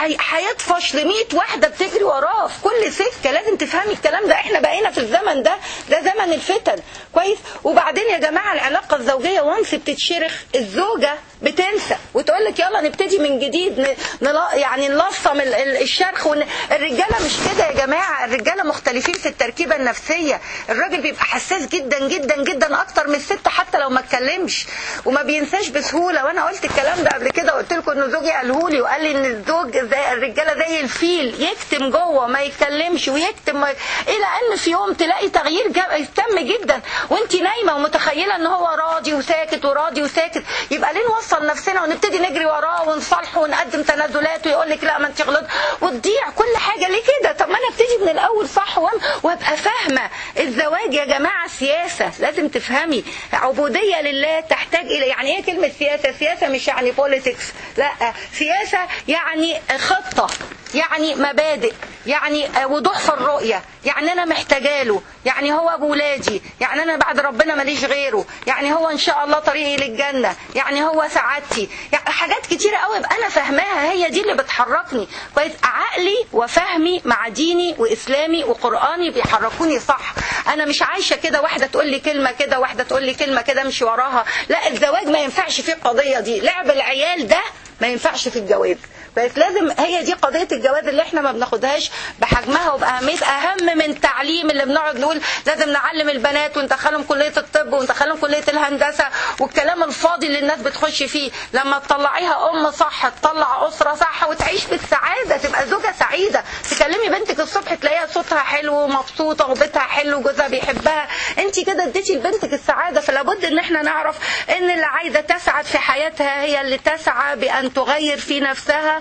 هيطفش ل100 واحدة بتجري وراه في كل سكة. لازم تفهمي الكلام ده، احنا بقينا في الزمن ده زمن الفتن. كويس؟ وبعدين يا جماعة العلاقة الزوجية وانس بتتشرخ الزوجة بتنسى وتقول لك يلا نبتدي من جديد، يعني نلصم الشرخ. الرجالة مش كده يا جماعة، الرجالة مختلفين في التركيبة النفسية. الراجل بيبقى حساس جدا جدا جدا اكتر من الست حتى لو ما اتكلمش، وما بينساش بسهولة. وانا قلت الكلام ده قبل كده، قلت لكم ان زوجي قاله لي وقال لي ان الزوج زي الرجالة زي الفيل، يكتم جوه ما يتكلمش ويكتم الى ان في يوم تلاقي تغيير تم جدا وانت نايمة ومتخيلة ان هو راضي وساكت وراضي وساكت. يبقى ليه نوصل نفسنا ونبتدي نجري وراه ونصالحه ونقدم تنازلات ويقول لك لا ما انت غلط وتضيع كل حاجة؟ ليه كده؟ طب ما انا ابتدي من الاول صح وابقى فاهمة. الزواج يا جماعة سياسة، لازم تفهمي. عبودية لله تحتاج الى، يعني ايه كلمة سياسة؟ سياسة مش يعني بوليتكس، لا، سياسة يعني خطة، يعني مبادئ، يعني وضوح في الرؤية، يعني انا محتاجه له، يعني هو ابو ولادي، يعني انا بعد ربنا ماليش غيره، يعني هو ان شاء الله طريقي للجنة، يعني هو سعادتي، يعني حاجات كتيرة قوي ابقى انا فاهماها، هي دي اللي بتحركني. كويس؟ عقلي وفهمي مع ديني واسلامي وقرآني بيحركوني صح. انا مش عايشة كده واحدة تقول لي كلمة كده واحدة تقول لي كلمة كده امشي وراها. لا، الزواج ما ينفعش فيه القضية دي، لعب العيال ده ما ينفعش في الجواز. بس لازم، هي دي قضية الجواز اللي احنا ما بناخدهاش بحجمها وبأهميتها، اهم من تعليم اللي بنقعد نقول لازم نعلم البنات وندخلهم كلية الطب وندخلهم كلية الهندسة والكلام الفاضي اللي الناس بتخش فيه. لما تطلعيها ام صح، تطلع اسرة صح وتعيش بالسعادة، تبقى زوجة سعيدة. تكلمي بنتك الصبح تلاقيها صوتها حلو ومبسوطة وبيتها حلو وجوزها بيحبها، انت كده اديتي لبنتك السعادة. فلابد ان احنا نعرف ان اللي عايزة تسعد في حياتها هي اللي تسعى بأن تغير في نفسها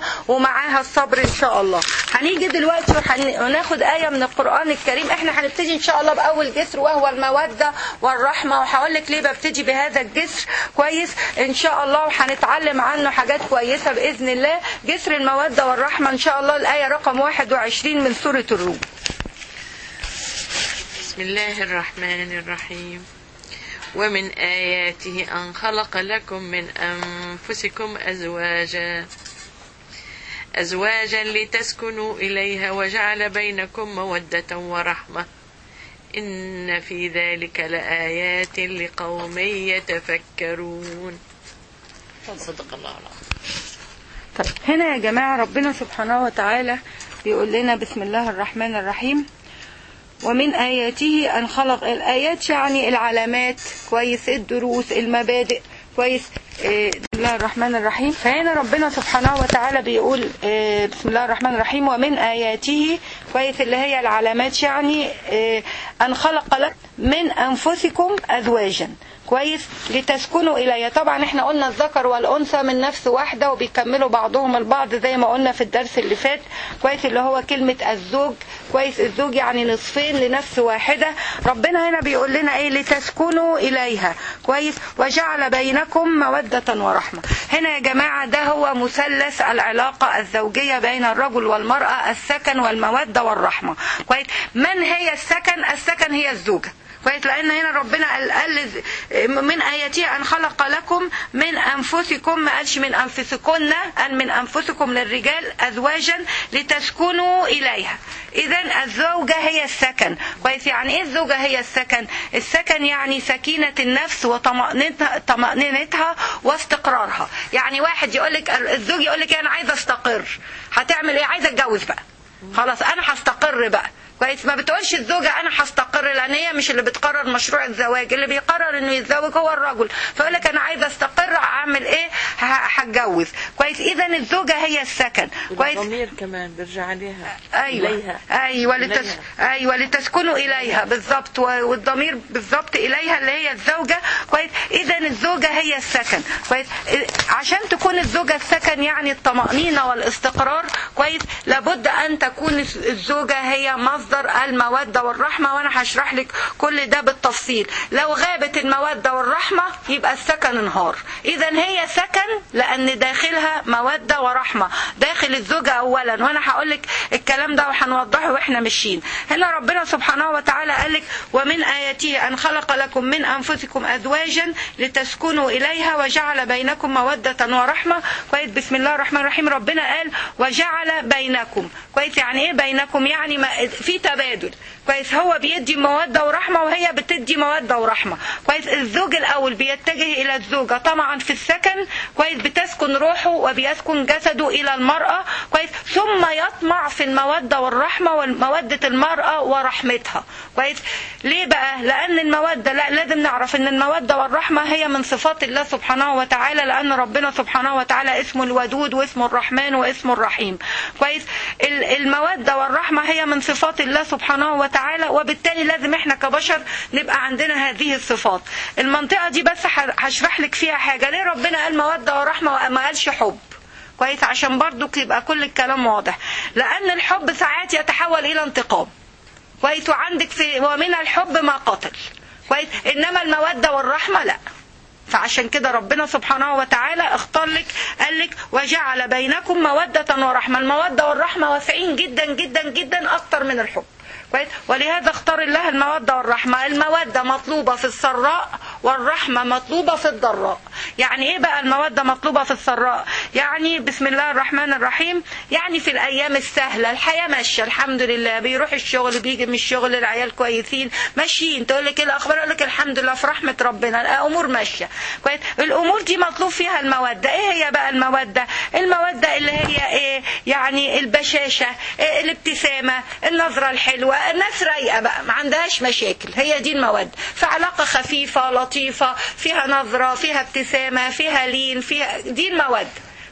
ومعاها الصبر ان شاء الله. هنيجي دلوقتي وناخد آية من القرآن الكريم. احنا هنبتدي ان شاء الله بأول جسر وهو المودة والرحمة، وهقول لك ليه ببتدي بهذا الجسر كويس ان شاء الله، وهنتعلم عنه حاجات كويسة بإذن الله. جسر المودة والرحمة ان شاء الله الآية رقم 21 من سورة الروم. بسم الله الرحمن الرحيم. ومن آياته أن خلق لكم من أنفسكم أزواجا لتسكنوا إليها وجعل بينكم مودة ورحمة إن في ذلك لآيات لقوم يتفكرون. صدق الله العظيم. طيب هنا يا جماعة ربنا سبحانه وتعالى بيقول لنا بسم الله الرحمن الرحيم ومن آياته أن خلق. الآيات يعني العلامات كويس، الدروس، المبادئ كويس. بسم الله الرحمن الرحيم. فهنا ربنا سبحانه وتعالى بيقول بسم الله الرحمن الرحيم ومن آياته كويس اللي هي العلامات، يعني أن خلق لك من أنفسكم أزواجا كويس لتسكنوا إليها. طبعا احنا قلنا الذكر والأنثى من نفس واحدة وبيكملوا بعضهم البعض زي ما قلنا في الدرس اللي فات كويس، اللي هو كلمة الزوج كويس. الزوج يعني نصفين لنفس واحدة. ربنا هنا بيقول لنا ايه؟ لتسكنوا إليها كويس وجعل بينكم مودة ورحمة. هنا يا جماعة ده هو مثلث العلاقة الزوجية بين الرجل والمرأة، السكن والمودة والرحمة كويس. من هي السكن؟ السكن هي الزوجة كويس، لأن هنا ربنا قال من آياته أن خلق لكم من أنفسكم، ما قالش من أنفسكن، قال من أنفسكم للرجال أزواجا لتسكنوا إليها. إذن الزوجة هي السكن كويس. يعني إيه الزوجة هي السكن؟ السكن يعني سكينة النفس وطمأنينتها واستقرارها. يعني واحد يقولك الزوج يقولك أنا عايزة استقر، هتعمل إيه؟ عايزة اتجوز بقى، خلاص أنا هستقر بقى كويس. ما بتقولش الزوجة أنا هستقر، لأن هي مش اللي بتقرر مشروع الزواج، اللي بيقرر إنه يتزوج هو الرجل. فيقول لك أنا عايزة أستقر، أعمل إيه؟ هتجوز كويس. إذا الزوجة هي السكن كويس. الضمير كمان بيرجع عليها. أيوة إليها. أيوة لتسكنوا إليها بالضبط، والضمير بالضبط إليها اللي هي الزوجة كويس. إذا الزوجة هي السكن كويس. عشان تكون الزوجة السكن يعني الطمأنينة والاستقرار كويس، لابد أن تكون الزوجة هي مصدر المودة والرحمة، وانا هشرح لك كل ده بالتفصيل. لو غابت المودة والرحمة يبقى السكن انهار. اذا هي سكن لان داخلها مودة ورحمة داخل الزوجة اولا، وانا هقول لك الكلام ده وهنوضحه واحنا ماشيين. هنا ربنا سبحانه وتعالى قال لك ومن آياته أن خلق لكم من أنفسكم أزواجا لتسكنوا إليها وجعل بينكم مودة ورحمة كويس. بسم الله الرحمن الرحيم. ربنا قال وجعل بينكم كويس. يعني ايه بينكم؟ يعني في تبادل كويس. هو بيدي مودة ورحمة وهي بتدي مودة ورحمة كويس. الزوج الأول بيتجه إلى الزوجة طبعا في السكن كويس، بتسكن روحه وبيسكن جسده إلى المرأة كويس، ثم يطمع في المودة والرحمة ومودة المرأة ورحمتها كويس. ليه بقى؟ لأن المودة لازم نعرف أن المودة والرحمة هي من صفات الله سبحانه وتعالى، لأن ربنا سبحانه وتعالى اسمه الودود واسمه الرحمن واسمه الرحيم كويس. المودة والرحمة هي من صفات الله سبحانه وتعالى، وبالتالي لازم احنا كبشر نبقى عندنا هذه الصفات. المنطقة دي بس هشرح لك فيها حاجة. ليه ربنا قال مودة ورحمة وما قالش حب كويس؟ عشان برضو يبقى كل الكلام واضح. لأن الحب ساعات يتحول إلى انتقام كويس، وعندك ومن الحب ما قتل كويس، إنما المودة والرحمة لا. فعشان كده ربنا سبحانه وتعالى اختار لك قال لك وجعل بينكم مودة ورحمة. المودة والرحمة واسعين جدا جدا جدا أكتر من الحب كويس، ولهذا اختار الله المودة والرحمة. المودة مطلوبة في السراء والرحمة مطلوبة في الضراء. يعني ايه بقى المودة مطلوبة في السراء؟ يعني بسم الله الرحمن الرحيم، يعني في الأيام السهلة الحياة ماشية الحمد لله، بيروح الشغل بيجي من الشغل، العيال كويسين ماشيين، تقول لك ايه الأخبار؟ أقول لك الحمد لله في رحمة ربنا الأمور ماشية كويس. الأمور دي مطلوب فيها المودة. ايه هي بقى المودة؟ المودة اللي هي ايه؟ يعني البشاشة، الابتسامة، النظرة الحلوة، الناس رايقة بقى ما عندهاش مشاكل، هي دي المودة. فعلاقة خفيفة لطيفة فيها نظرة فيها ابتسامة فيها لين فيها، دي المودة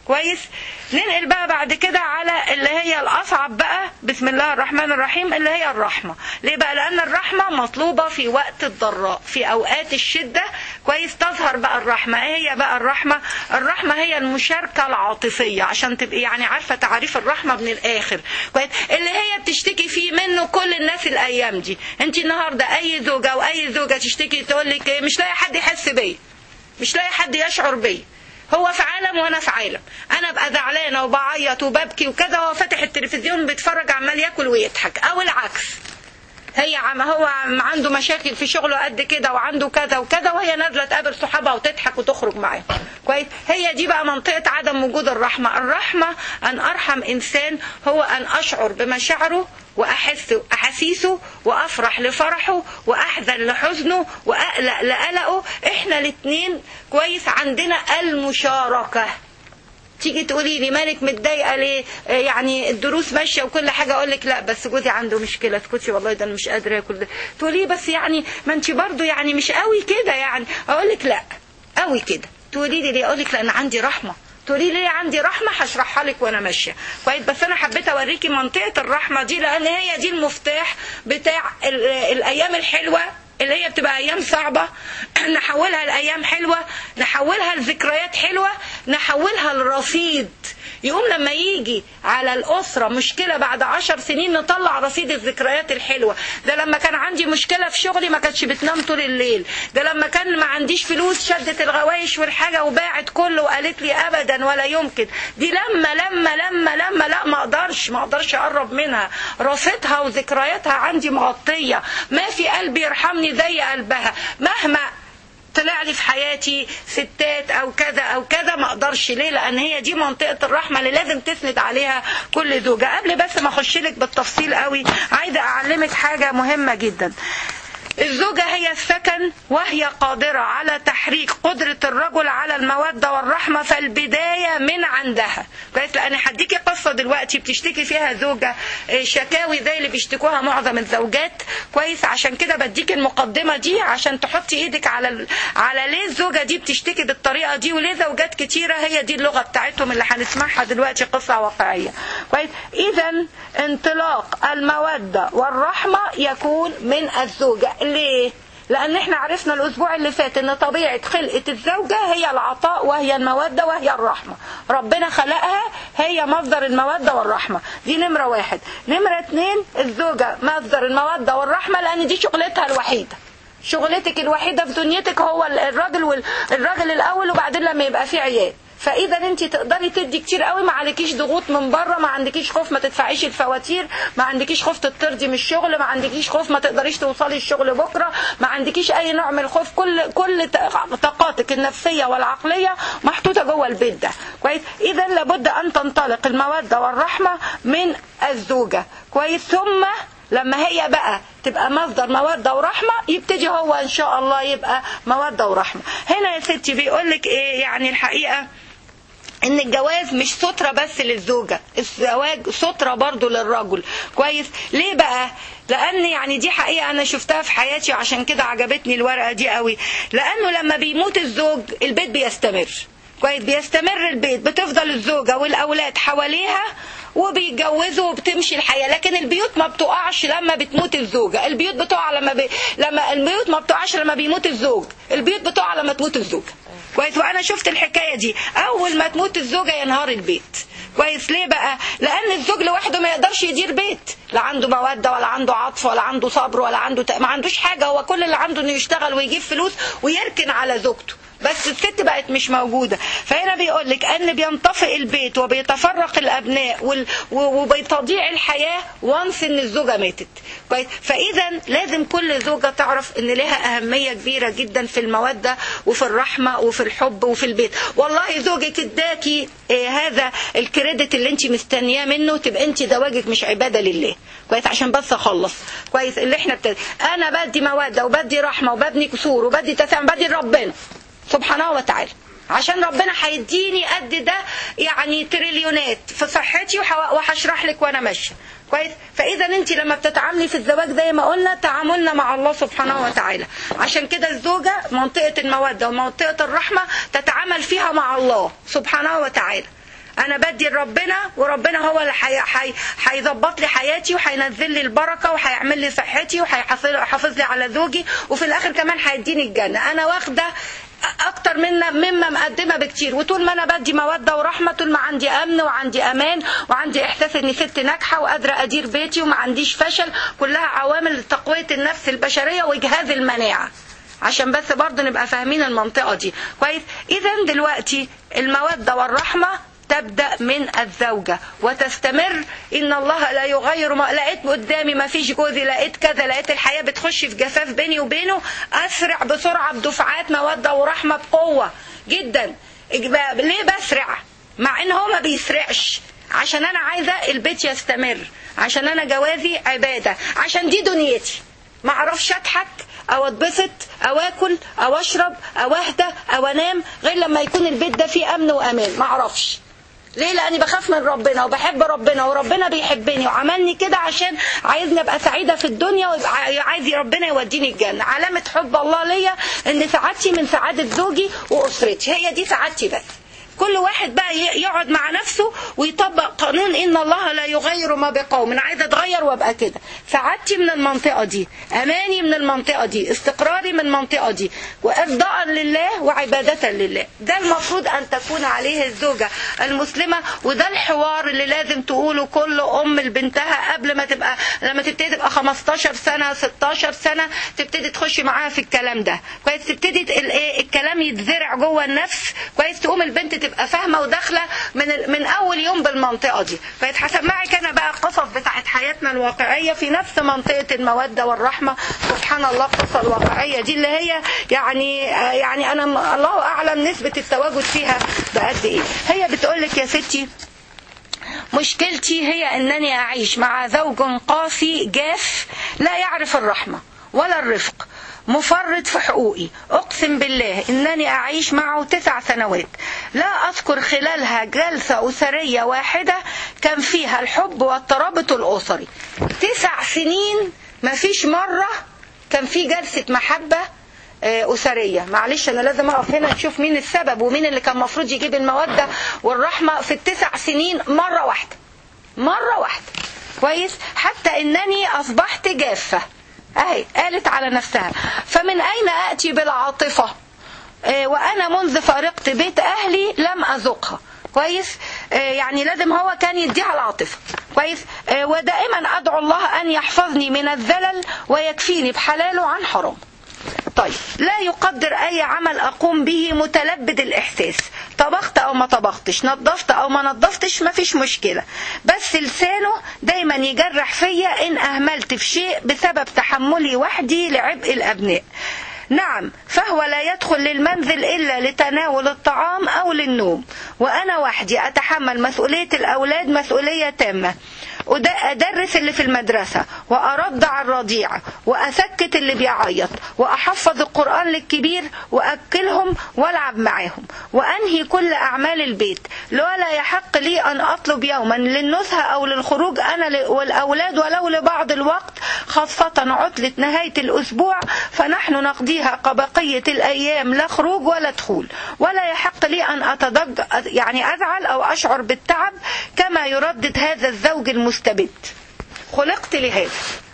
كويس. ننقل بقى بعد كده على اللي هي الأصعب بقى، بسم الله الرحمن الرحيم، اللي هي الرحمة. ليه بقى؟ لأن الرحمة مطلوبة في وقت الضراء، في أوقات الشدة. كويس. تظهر بقى الرحمة. ايه هي بقى الرحمة؟ الرحمة هي المشاركة العاطفية، عشان تبقي يعني عارفة تعريف الرحمة من الآخر. كويس. اللي هي بتشتكي فيه منه كل الناس الأيام دي. انت النهاردة أي زوجة أو أي زوجة تشتكي تقول لك مش لاقي حد يحس بيا، مش لاقي حد يشعر بيا، هو في عالم وانا في عالم، انا ابقى زعلانه وبعيط وببكي وكذا، وهو فاتح التلفزيون بيتفرج عمال ياكل ويضحك، او العكس، هي هو عنده مشاكل في شغله قد كده وعنده كذا وكذا، وهي نازله تقابل صحابها وتضحك وتخرج معاهم. كويس. هي دي بقى منطقه عدم وجود الرحمه. الرحمه ان ارحم انسان هو ان اشعر بمشاعره واحس احاسيسه، وافرح لفرحه، واحزن لحزنه، واقلق لقلقه. احنا الاثنين كويس عندنا المشاركه. تيجي تقولي لي مالك متضايقه ليه؟ يعني الدروس ماشيه وكل حاجه، اقول لك لا بس جوزي عنده مشكله. تسكتي والله ده انا مش قادره اكل ده. تقولي بس يعني ما انت برضه يعني مش قوي كده يعني. اقول لك لا قوي كده. تقولي لي ليه؟ اقول لك لان عندي رحمه. تقولي لي عندي رحمه، هشرحها لك وانا ماشيه. كويس. بس انا حبيت اوريكي منطقه الرحمه دي، لان هي دي المفتاح بتاع الايام الحلوه اللي هي بتبقى ايام صعبة، نحولها لايام حلوة، نحولها لذكريات حلوة، نحولها لرصيد. يقوم لما يجي على الأسرة مشكلة بعد 10 سنين نطلع رصيد الذكريات الحلوة. ده لما كان عندي مشكلة في شغلي ما كانتش بتنام طول الليل. ده لما كان ما عنديش فلوس شدت الغوايش والحاجة وباعت كله وقالت لي أبدا ولا يمكن. دي لما لا ما أقدرش أقرب منها. رصيدها وذكرياتها عندي مغطية، ما في قلبي يرحمني زي قلبها. مهما طلع لي في حياتي ستات او كذا او كذا ما اقدرش. ليه؟ لان هي دي منطقه الرحمه اللي لازم تسند عليها كل زوجه. قبل بس ما اخش لك بالتفصيل قوي، عايزه اعلمك حاجه مهمه جدا. الزوجة هي السكن، وهي قادرة على تحريك قدرة الرجل على المودة والرحمة، فالبداية من عندها. كويس. لأن هديكي قصة دلوقتي بتشتكي فيها زوجة شكاوي زي اللي بيشتكوها معظم الزوجات. كويس. عشان كده بديك المقدمة دي عشان تحطي ايدك على ليه الزوجة دي بتشتكي بالطريقة دي، وليه زوجات كتيرة هي دي اللغة بتاعتهم اللي هنسمعها دلوقتي، قصة واقعية. كويس. إذا انطلاق المودة والرحمة يكون من الزوجة. ليه؟ لأن احنا عرفنا الأسبوع اللي فات ان طبيعة خلقة الزوجة هي العطاء وهي المودة وهي الرحمة. ربنا خلقها هي مصدر المودة والرحمة. دي نمرة 1. نمرة 2، الزوجة مصدر المودة والرحمة لأن دي شغلتها الوحيدة. شغلتك الوحيدة في دنيتك هو الراجل الأول، وبعدين لما يبقى فيه عيال. فاذا انت تقدري تدي كتير قوي، ما عليكيش ضغوط من بره، ما عندكيش خوف ما تدفعيش الفواتير، ما عندكيش خوف تطردي من الشغل، ما عندكيش خوف ما تقدريش توصلي الشغل بكره، ما عندكيش اي نوع من الخوف. كل طاقاتك النفسيه والعقليه محطوطه جوه البيت ده. كويس. اذا لابد ان تنطلق الموده والرحمه من الزوجه. كويس. ثم لما هي بقى تبقى مصدر مودة ورحمة، يبتدي هو ان شاء الله يبقى مودة ورحمة. هنا يا ستي بيقولك ايه؟ يعني الحقيقة ان الجواز مش سترة بس للزوجة، الزواج سترة برضو للرجل. كويس. ليه بقى؟ لان يعني دي حقيقة انا شفتها في حياتي، وعشان كده عجبتني الورقة دي قوي. لانه لما بيموت الزوج البيت بيستمر. كويس. بيستمر البيت، بتفضل الزوجة والاولاد حواليها وبيتجوزوا وبتمشي الحياة. لكن البيوت ما بتقعش لما بتموت الزوجة. البيوت بتقع لما البيوت ما بتقعش لما بيموت الزوج. البيوت بتقع لما تموت الزوجة. كويس. وانا شفت الحكاية دي، اول ما تموت الزوجة ينهار البيت. كويس. ليه بقى؟ لان الزوج لوحده ما يقدرش يدير بيت، لا عنده مودة ولا عنده عطف ولا عنده صبر ولا عنده ما عندوش حاجة. هو كل اللي عنده انه يشتغل ويجيب فلوس ويركن على زوجته. بس الست بقت مش موجودة. فهنا بيقولك ان بينطفئ البيت وبيتفرق الابناء وبيتضيع الحياة وانس ان الزوجة ماتت. كويس. فاذا لازم كل زوجة تعرف ان لها اهمية كبيرة جدا في المودة وفي الرحمة وفي الحب وفي البيت. والله زوجك اداكي هذا الكريدت اللي انت مستنياه منه، تبقى انت زواجك مش عبادة لله. كويس. عشان بس اخلص. كويس. اللي احنا انا بدي مودة وبدي رحمة وببني كسور وبدي تسامح، بدي ربنا سبحانه وتعالى، عشان ربنا هيديني قد ده يعني تريليونات في صحتي، وهشرح لك وانا ماشيه. كويس. فاذا انت لما بتتعاملي في الزواج زي ما قلنا تعاملنا مع الله سبحانه وتعالى. عشان كده الزوجه منطقه الموده ومنطقه الرحمه تتعامل فيها مع الله سبحانه وتعالى. انا بدي لربنا، وربنا هو اللي هيظبط لي حياتي وهينزل لي البركه وهيعمل لي صحتي وهيحافظ لي على زوجي، وفي الاخر كمان هيديني الجنه. انا واخده اكتر مما مقدمه بكتير، وطول ما انا بدي موده ورحمه، طول ما عندي امن وعندي امان وعندي احساس اني ست ناجحه وقادره ادير بيتي وما عنديش فشل، كلها عوامل تقويه النفس البشريه واجهاز المناعه، عشان بس برضه نبقى فاهمين المنطقه دي كويس. اذا دلوقتي الموده والرحمه تبدأ من الزوجة وتستمر. إن الله لا يغير ما لقيت قدامي ما فيش جوزي، لقيت كذا، لقيت الحياة بتخش في جفاف بيني وبينه، أسرع بسرعة بدفعات مودة ورحمة بقوة جدا. ليه بسرع مع إن هو ما بيسرعش؟ عشان أنا عايزة البيت يستمر، عشان أنا جوازي عبادة، عشان دي دنيتي. ما أعرفش أضحك أو أتبسط أو أكل أو أشرب أو أهدى أو أنام غير لما يكون البيت ده فيه أمن وأمان. ما أعرفش ليه؟ لأني بخاف من ربنا وبحب ربنا وربنا بيحبني وعملني كده عشان عايزني أبقى سعيدة في الدنيا ويبقى عايز ربنا يوديني الجنة. علامة حب الله ليا إن سعادتي من سعادة زوجي وأسرتي، هي دي سعادتي. بس كل واحد بقى يقعد مع نفسه ويطبق قانون إن الله لا يغير ما بقوم. أنا عايزة أتغير وأبقى كده. سعادتي من المنطقة دي، أماني من المنطقة دي، استقراري من المنطقة دي، وإرضاء لله وعبادة لله. ده المفروض أن تكون عليه الزوجة المسلمة، وده الحوار اللي لازم تقوله كل أم لبنتها قبل ما تبقى، لما تبتدي تبقى 15 سنة 16 سنة تبتدي تخشي معاها في الكلام ده كويس. تبتدي الكلام يتزرع جوه النفس كويس. تقوم البنت تبقى فاهمة وداخلة من أول يوم بالمنطقة دي. فهسمعك أنا بقى قصص بتاعت حياتنا الواقعية في نفس منطقة المودة والرحمة. سبحان الله، القصة الواقعية دي اللي هي يعني أنا الله أعلم نسبة التواجد فيها بقد إيه. هي بتقولك يا ستي مشكلتي هي أنني أعيش مع زوج قاسي جاف لا يعرف الرحمة ولا الرفق، مفرط في حقوقي. أقسم بالله إنني أعيش معه 9 سنوات لا أذكر خلالها جلسة أسرية واحدة كان فيها الحب والترابط الأسري. 9 سنين ما فيش مرة كان في جلسة محبة أسرية. معلش أنا لازم أقف هنا نشوف مين السبب ومين اللي كان مفروض يجيب المودة والرحمة في ال9 سنين. مرة واحدة كويس. حتى إنني أصبحت جافة أهي قالت على نفسها. فمن أين أأتي بالعاطفة وأنا منذ فارقت بيت أهلي لم أذقها كويس. يعني لازم هو كان يديها العاطفة كويس. ودائما أدعو الله أن يحفظني من الذلل ويكفيني بحلاله عن حرام. طيب لا يقدر أي عمل أقوم به متلبد الإحساس، طبخت أو ما طبختش، نظفت أو ما نظفتش، ما فيش مشكلة، بس لسانه دايما يجرح فيا إن أهملت في شيء بسبب تحملي وحدي لعبء الأبناء. نعم، فهو لا يدخل للمنزل إلا لتناول الطعام أو للنوم، وأنا وحدي أتحمل مسؤولية الأولاد مسؤولية تامة. أدرس اللي في المدرسة، وأرضع الرضيعة، وأسكت اللي بيعيط، وأحفظ القرآن للكبير، وأكلهم وألعب معاهم، وأنهي كل أعمال البيت. ولا يحق لي أن أطلب يوما للنزهة أو للخروج أنا والأولاد ولو لبعض الوقت، خاصة عطلة نهاية الأسبوع فنحن نقضيها كبقية الأيام لا خروج ولا دخول. ولا يحق لي أن يعني أزعل أو أشعر بالتعب كما يردد هذا الزوج المستبد. خلقت لهذا.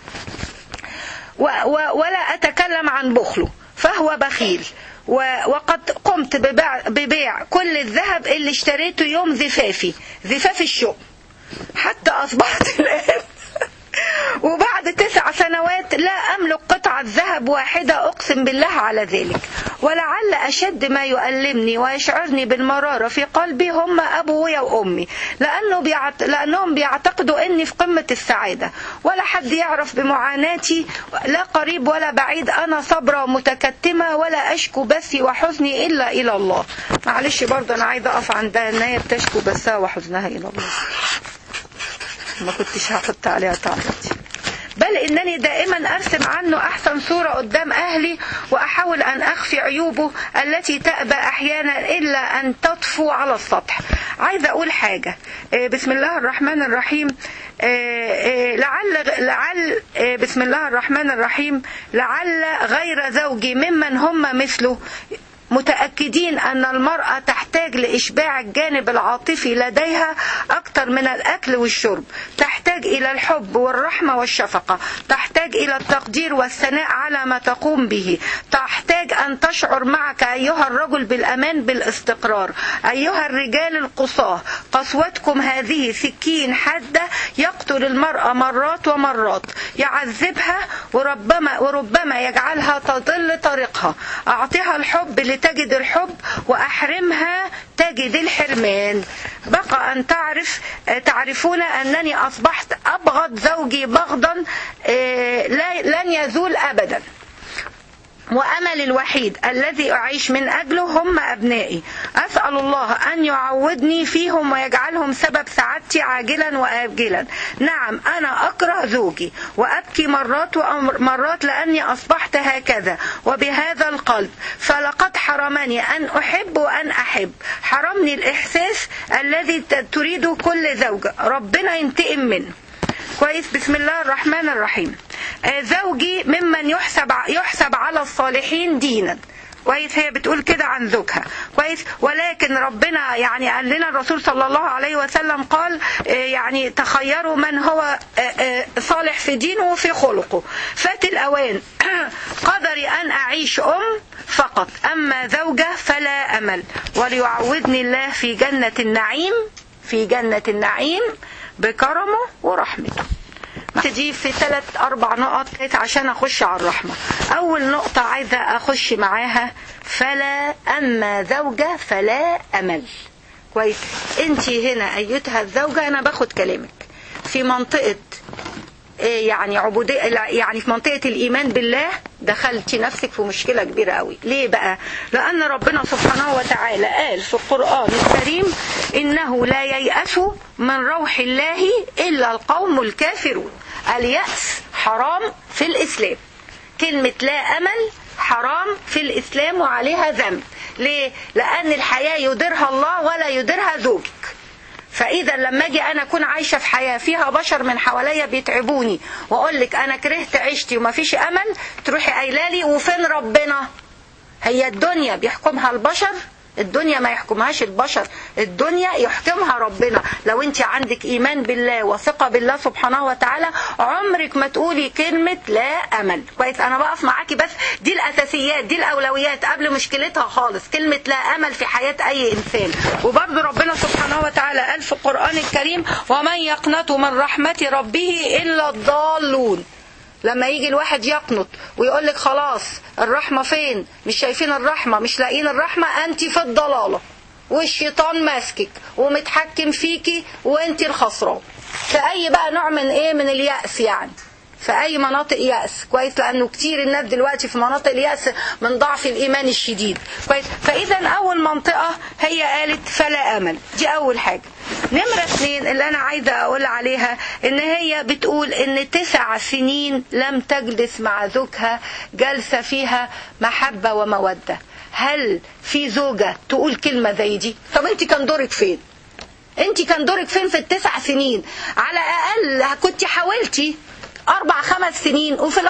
ولا أتكلم عن بخله فهو بخيل. وقد قمت ببيع كل الذهب اللي اشتريته يوم زفاف الشؤم حتى أصبحت الآن وبعد 9 سنوات لا أملك قطعة ذهب واحدة أقسم بالله على ذلك. ولعل أشد ما يؤلمني ويشعرني بالمرارة في قلبي هم أبوي وأمي، لأنهم بيعتقدوا أني في قمة السعادة، ولا حد يعرف بمعاناتي لا قريب ولا بعيد. أنا صبرة ومتكتمة ولا أشكو بثي وحزني إلا إلى الله. معلش برضه أنا عايزة أقف عند أن هي بتشكو بثها وحزنها إلى الله، ما كنتش هحط عليها تعليقي. بل إنني دائما أرسم عنه أحسن صورة قدام أهلي، وأحاول أن أخفي عيوبه التي تأبى أحيانا إلا أن تطفو على السطح. عايزة أقول حاجة. بسم الله الرحمن الرحيم. بسم الله الرحمن الرحيم. لعل غير زوجي ممن هم مثله متأكدين أن المرأة تحتاج لإشباع الجانب العاطفي لديها أكثر من الأكل والشرب، تحتاج إلى الحب والرحمة والشفقة، تحتاج إلى التقدير والثناء على ما تقوم به، تحتاج أن تشعر معك أيها الرجل بالأمان بالاستقرار. أيها الرجال القصاه، قسوتكم هذه سكين حادة يقتل المرأة مرات ومرات، يعذبها وربما يجعلها تضل طريقها. أعطيها الحب لتجد الحب، وأحرمها تجد الحرمان. بقى أن تعرفون أنني أصبحت أبغض زوجي بغضا لن يزول أبدا، وأمل الوحيد الذي أعيش من أجله هم أبنائي. أسأل الله أن يعودني فيهم ويجعلهم سبب سعادتي عاجلا وآجلا. نعم أنا أكره زوجي وأبكي مرات ومرات لأني أصبحت هكذا وبهذا القلب، فلقد حرمني أن أحب وأن أحب، حرمني الإحساس الذي تريده كل زوجة، ربنا ينتقم منه. كويس. بسم الله الرحمن الرحيم. زوجي ممن يحسب على الصالحين دينا. كويس. هي بتقول كده عن زوجها. كويس. ولكن ربنا يعني قال لنا الرسول صلى الله عليه وسلم قال يعني تخيروا من هو صالح في دينه وفي خلقه. فات الأوان. قدري أن أعيش فقط، أما زوجة فلا أمل. وليعودني الله في جنة النعيم بكرمه ورحمته. دي في 3-4 نقط عشان أخش على الرحمة. أول نقطة عايزة أخش معاها، فلا أما زوجة فلا أمل. كويس. انتي هنا أيتها الزوجة، أنا باخد كلامك في منطقة يعني عبودية، يعني في منطقة الإيمان بالله دخلتي نفسك في مشكلة كبيرة قوي. ليه بقى؟ لأن ربنا سبحانه وتعالى قال في القرآن الكريم إنه لا ييأس من روح الله إلا القوم الكافرون. اليأس حرام في الإسلام. كلمة لا أمل حرام في الإسلام وعليها ذنب. ليه؟ لأن الحياة يديرها الله ولا يديرها زوجك. فإذا لما أجي أنا أكون عايشة في حياة فيها بشر من حواليا بيتعبوني وأقول لك أنا كرهت عيشتي وما فيش أمل، تروحي قايله لي وفين ربنا؟ هي الدنيا بيحكمها البشر؟ الدنيا ما يحكمهاش البشر، الدنيا يحكمها ربنا. لو انت عندك ايمان بالله وثقة بالله سبحانه وتعالى عمرك ما تقولي كلمة لا امل. كويس. انا بقف معاكي بس دي الاساسيات، دي الاولويات قبل مشكلتها خالص، كلمة لا امل في حياة اي انسان. وبرضه ربنا سبحانه وتعالى قال في القرآن الكريم ومن يقنط من رحمة ربه الا الضالون. لما يجي الواحد يقنط ويقول لك خلاص الرحمة فين، مش شايفين الرحمة، مش لاقيين الرحمة، انت في الضلالة والشيطان ماسكك ومتحكم فيكي وانت الخسران. فأي بقى نوع من من اليأس، يعني في أي مناطق يأس. كويس. لأنه كتير الناس دلوقتي في مناطق اليأس من ضعف الإيمان الشديد. كويس. فإذا أول منطقة هي قالت فلا أمل، دي أول حاجة. نمرة 2 اللي أنا عايزة أقول عليها إن هي بتقول إن 9 سنين لم تجلس مع زوجها جلسة فيها محبة ومودة. هل في زوجة تقول كلمة زي دي؟ طب أنت كان دورك فين؟ أنت كان دورك فين في ال9 سنين؟ على الأقل كنت حاولتي 4-5 سنين، وفي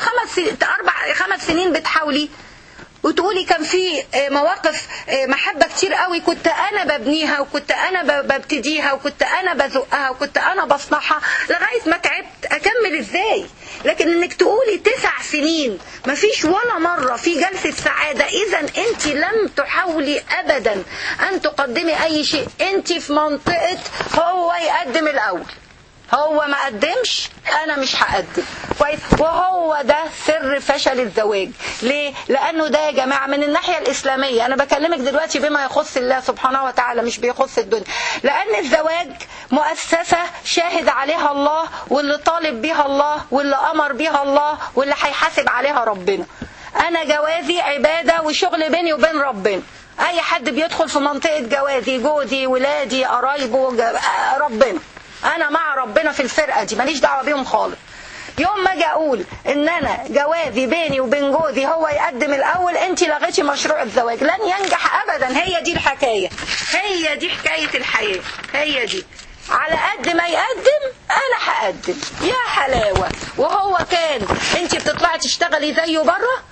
4-5 سنين بتحاولي وتقولي كان في مواقف محبة كتير قوي كنت أنا ببنيها وكنت أنا ببتديها وكنت أنا بزقها وكنت أنا بصنعها لغاية ما تعبت، أكمل إزاي؟ لكن إنك تقولي 9 سنين مفيش ولا مرة في جلسة سعادة، إذا أنت لم تحاولي أبدا أن تقدمي أي شيء. أنت في منطقة هو يقدم الأول، هو ما قدمش انا مش هقدم. كويس. وهو ده سر فشل الزواج. ليه؟ لانه ده يا جماعه من الناحيه الاسلاميه، انا بكلمك دلوقتي بما يخص الله سبحانه وتعالى مش بيخص الدنيا، لان الزواج مؤسسه شاهد عليها الله واللي طالب بيها الله واللي امر بيها الله واللي هيحاسب عليها ربنا. انا جوازي عباده وشغل بيني وبين ربنا. اي حد بيدخل في منطقه جوازي، جوزي، ولادي، قرايبه، ربنا، انا مع ربنا في الفرقه دي، ماليش دعوه بيهم خالص. يوم ما اجي اقول ان انا جوازي بيني وبين جوزي هو يقدم الاول، انت لغيتي مشروع الزواج، لن ينجح ابدا. هي دي الحكايه، هي دي حكايه الحياه، هي دي. على قد ما يقدم انا هقدم يا حلاوه. وهو كان انت بتطلعي تشتغلي زيه بره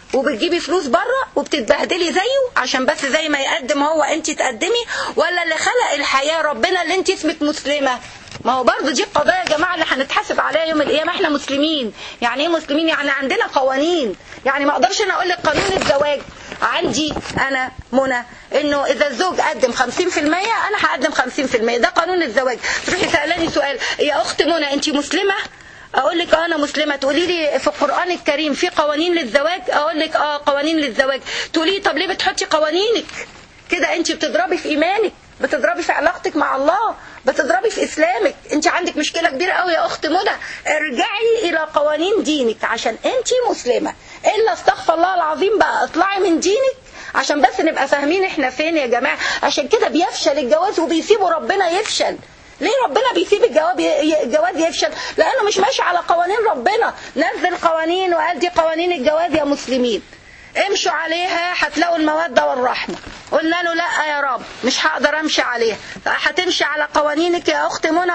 وبتجيبي فلوس بره وبتتبهدلي زيه عشان بس زي ما يقدم هو انت تقدمي، ولا اللي خلق الحياة ربنا اللي انت اسمك مسلمة؟ ما هو برضه دي القضايا يا جماعة اللي هنتحاسب عليها يوم القيامة. احنا مسلمين. يعني ايه مسلمين؟ يعني عندنا قوانين. يعني ما اقدرش انا اقول لك قانون الزواج عندي انا منى انه اذا الزوج قدم 50% انا هقدم 50%، ده قانون الزواج. تروحي سألاني سؤال، يا اخت منى انت مسلمة؟ اقول لك انا مسلمه. تقولي لي في القران الكريم في قوانين للزواج؟ اقول لك قوانين للزواج. تقولي طب ليه بتحطي قوانينك كده؟ انت بتضربي في ايمانك، بتضربي في علاقتك مع الله، بتضربي في اسلامك. انت عندك مشكله كبيره قوي يا اخت منى. ارجعي الى قوانين دينك عشان انت مسلمه. الا استغفر الله العظيم بقى اطلعي من دينك عشان بس نبقى فاهمين احنا فين يا جماعه. عشان كده بيفشل الجواز وبيسيبوا ربنا يفشل. ليه ربنا بيسيب الجواز يفشل؟ لانه مش ماشي على قوانين ربنا. نزل قوانين وقال دي قوانين الجواز يا مسلمين، امشوا عليها هتلاقوا المودة والرحمة. قلنا له لا يا رب مش هقدر امشي عليها. هتمشي على قوانينك يا اخت منى؟